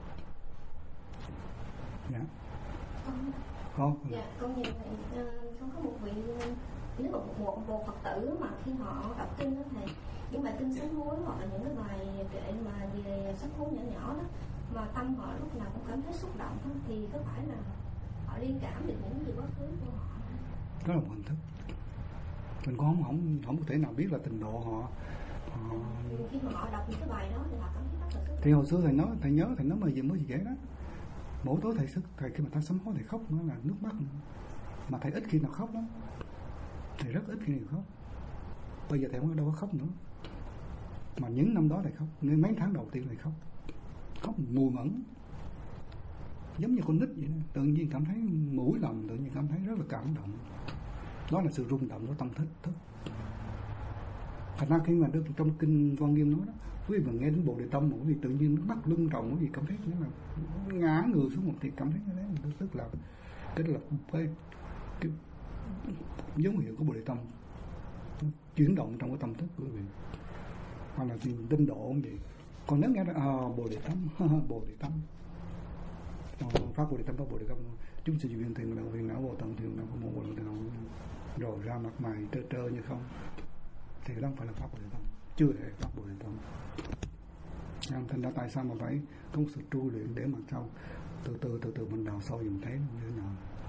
Dạ. Con. Dạ, con nhìn thầy, con có một vị, nếu một một một Phật tử mà khi họ đọc kinh đó thầy, những bài kinh sám hối hoặc là những cái bài kệ mà về sám hối nhỏ nhỏ đó, mà tâm họ lúc nào cũng cảm thấy xúc động đó, thì có phải là họ liên cảm được những gì quá khứ của họ? Đó là một hình thức. Mình cũng không không không có thể nào biết là trình độ họ. họ... Khi mà họ đọc những cái bài đó thì họ cảm thấy rất là xúc động. Thì hồi xưa thầy nói, thầy nhớ thầy nói mà gì mới gì kể đó. Mỗi tối thầy sức thầy khi mà ta sám hối thầy khóc, nó là nước mắt, mà thầy ít khi nào khóc lắm, thầy rất ít khi nào khóc. Bây giờ thầy không đâu có khóc nữa, mà những năm đó thầy khóc, nên mấy tháng đầu tiên thầy khóc, khóc mùi mẫn, giống như con nít vậy đó. Tự nhiên cảm thấy mũi lòng, tự nhiên cảm thấy rất là cảm động. Đó là sự rung động của tâm thức thức. Thành ra khi mà được trong kinh Quan Nghiêm nói đó, quý vị mà nghe đến Bồ Đề Tâm, quý vị tự nhiên nó bắt lưng tròng, quý vị cảm thấy như là ngã người xuống một thì cảm thấy như thế, tức là cái là cái, cái dấu hiệu của Bồ Đề Tâm chuyển động trong cái tâm thức của quý vị, hoặc là gì tinh độ cũng vậy. Còn nếu nghe ra à, Bồ Đề Tâm, Bồ Đề Tâm, Pháp Bồ Đề Tâm, Pháp Bồ Đề Tâm, chúng sẽ duyên thiền đạo viên não vô tận thiền đạo của Bồ Đề Tâm, rồi ra mặt mày trơ trơ như không, thì đó không phải là Pháp Bồ Đề Tâm, chưa thể Pháp Bồ Đề Tâm. Thành ra tại sao mà phải có một sự tu luyện để mà sau từ từ từ từ mình đào sâu dùm thấy như thế nào.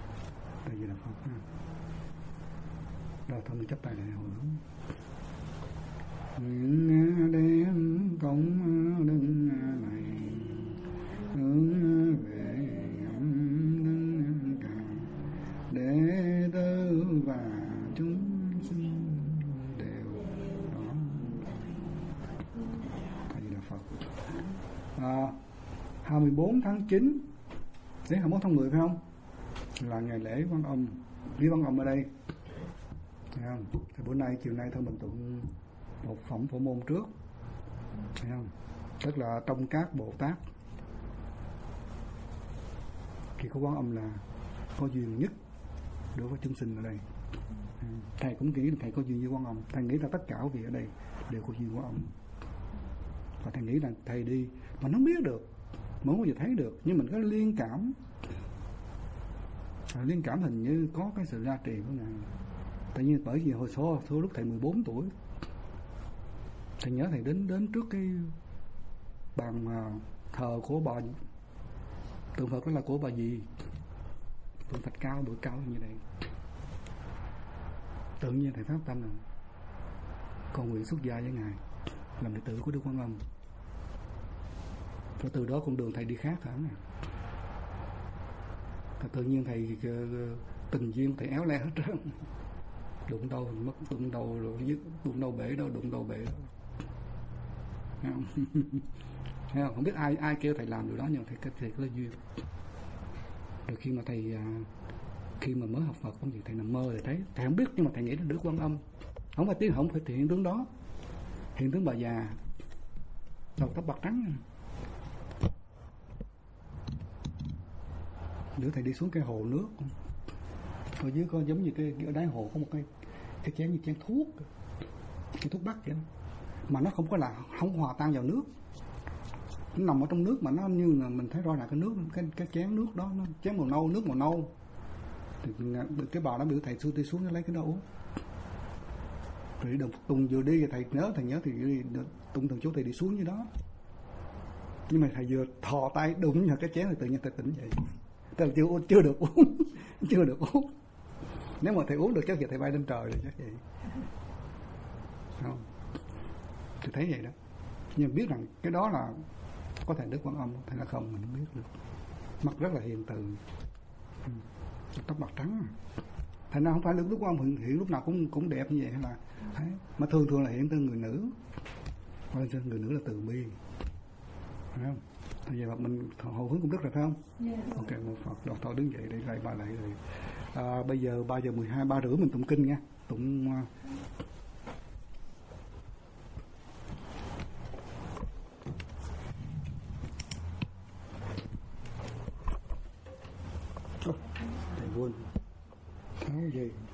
Tại vì là Phật ha. Rồi thôi mình chấp tay lại hồi hướng. Nguyện đem công đức này hướng về âm đức cả đệ tử và chúng sinh đều đó. Tại vì là Phật. À, hai mươi bốn tháng chín đến hai mươi mốt tháng mười phải không? Là ngày lễ Quan Âm. Lý Quan Âm ở đây. Thấy không? Thì bữa nay chiều nay thôi mình tụng một phẩm phổ môn trước. Thấy không? Tức là trong các Bồ Tát khi có Quan Âm là có duyên nhất đối với chúng sinh ở đây. Thầy cũng nghĩ là thầy có duyên với Quan Âm. Thầy nghĩ là tất cả quý vị ở đây đều có duyên Quan Âm. Và thầy nghĩ là thầy đi mà nó biết được, mà không bao giờ thấy được, nhưng mình có liên cảm. À, liên cảm hình như có cái sự ra trì của Ngài. Tại nhiên bởi vì hồi số, số lúc thầy mười bốn tuổi, thầy nhớ thầy đến đến trước cái bàn thờ của bà, tượng Phật đó là của bà gì, tượng Thạch Cao, bự cao như này. Tự nhiên thầy phát tâm là con nguyện xuất gia với Ngài, làm đệ tử của Đức Quan Âm. Rồi từ đó con đường thầy đi khác hẳn. Tự nhiên thầy tình duyên thầy éo le hết trơn, đụng đâu mất, đụng đâu rồi dứt, đụng đâu bể đâu, đụng đâu bể đâu. Thấy không? Thấy không? Không biết ai ai kêu thầy làm điều đó, nhưng thầy thầy có duyên. Rồi khi mà thầy khi mà mới học Phật không gì, thầy nằm mơ thầy thấy, thầy không biết nhưng mà thầy nghĩ đến Đức Quan Âm. Không phải tiếng, không phải hiện tướng đó, hiện tướng bà già đầu tóc bạc trắng. Nữa thầy đi xuống cái hồ nước, ở dưới có giống như cái ở đáy hồ có một cái cái chén như chén thuốc, cái thuốc bắc vậy đó. Mà nó không có là không hòa tan vào nước, nó nằm ở trong nước mà nó như là mình thấy rõ là cái nước, cái cái chén nước đó nó chén màu nâu, nước màu nâu. Thì cái bà đó biểu thầy xuống đi xuống lấy cái đó uống. Rồi đồng Tùng vừa đi thầy nhớ thầy nhớ thì đi Tùng thằng chú thầy đi xuống như đó. Nhưng mà thầy vừa thò tay đụng vào cái chén thì tự nhiên thầy tỉnh dậy. Tức là chưa, chưa được uống, chưa được uống. Nếu mà thầy uống được chắc thì thầy bay lên trời rồi chắc vậy. Không? Tôi thấy vậy đó. Nhưng biết rằng cái đó là có thể Đức Quan Âm, hay là không mình không biết được. Mặt rất là hiền từ, ừ. Tóc bạc trắng. Thành ra không phải Đức Quan Âm hiện, hiện lúc nào cũng cũng đẹp như vậy hay là thấy. Mà thường thường là hiện từ người nữ. Người nữ là từ bi. Phải không? Thì vậy là mình hồi hướng cũng rất là phải không? Yeah. Ok, một Phật đọc thôi đứng dậy để lại ba lại rồi. À, bây giờ ba giờ mười hai, ba rưỡi mình tụng kinh nha. Tụng uh... thầy quên tháo gì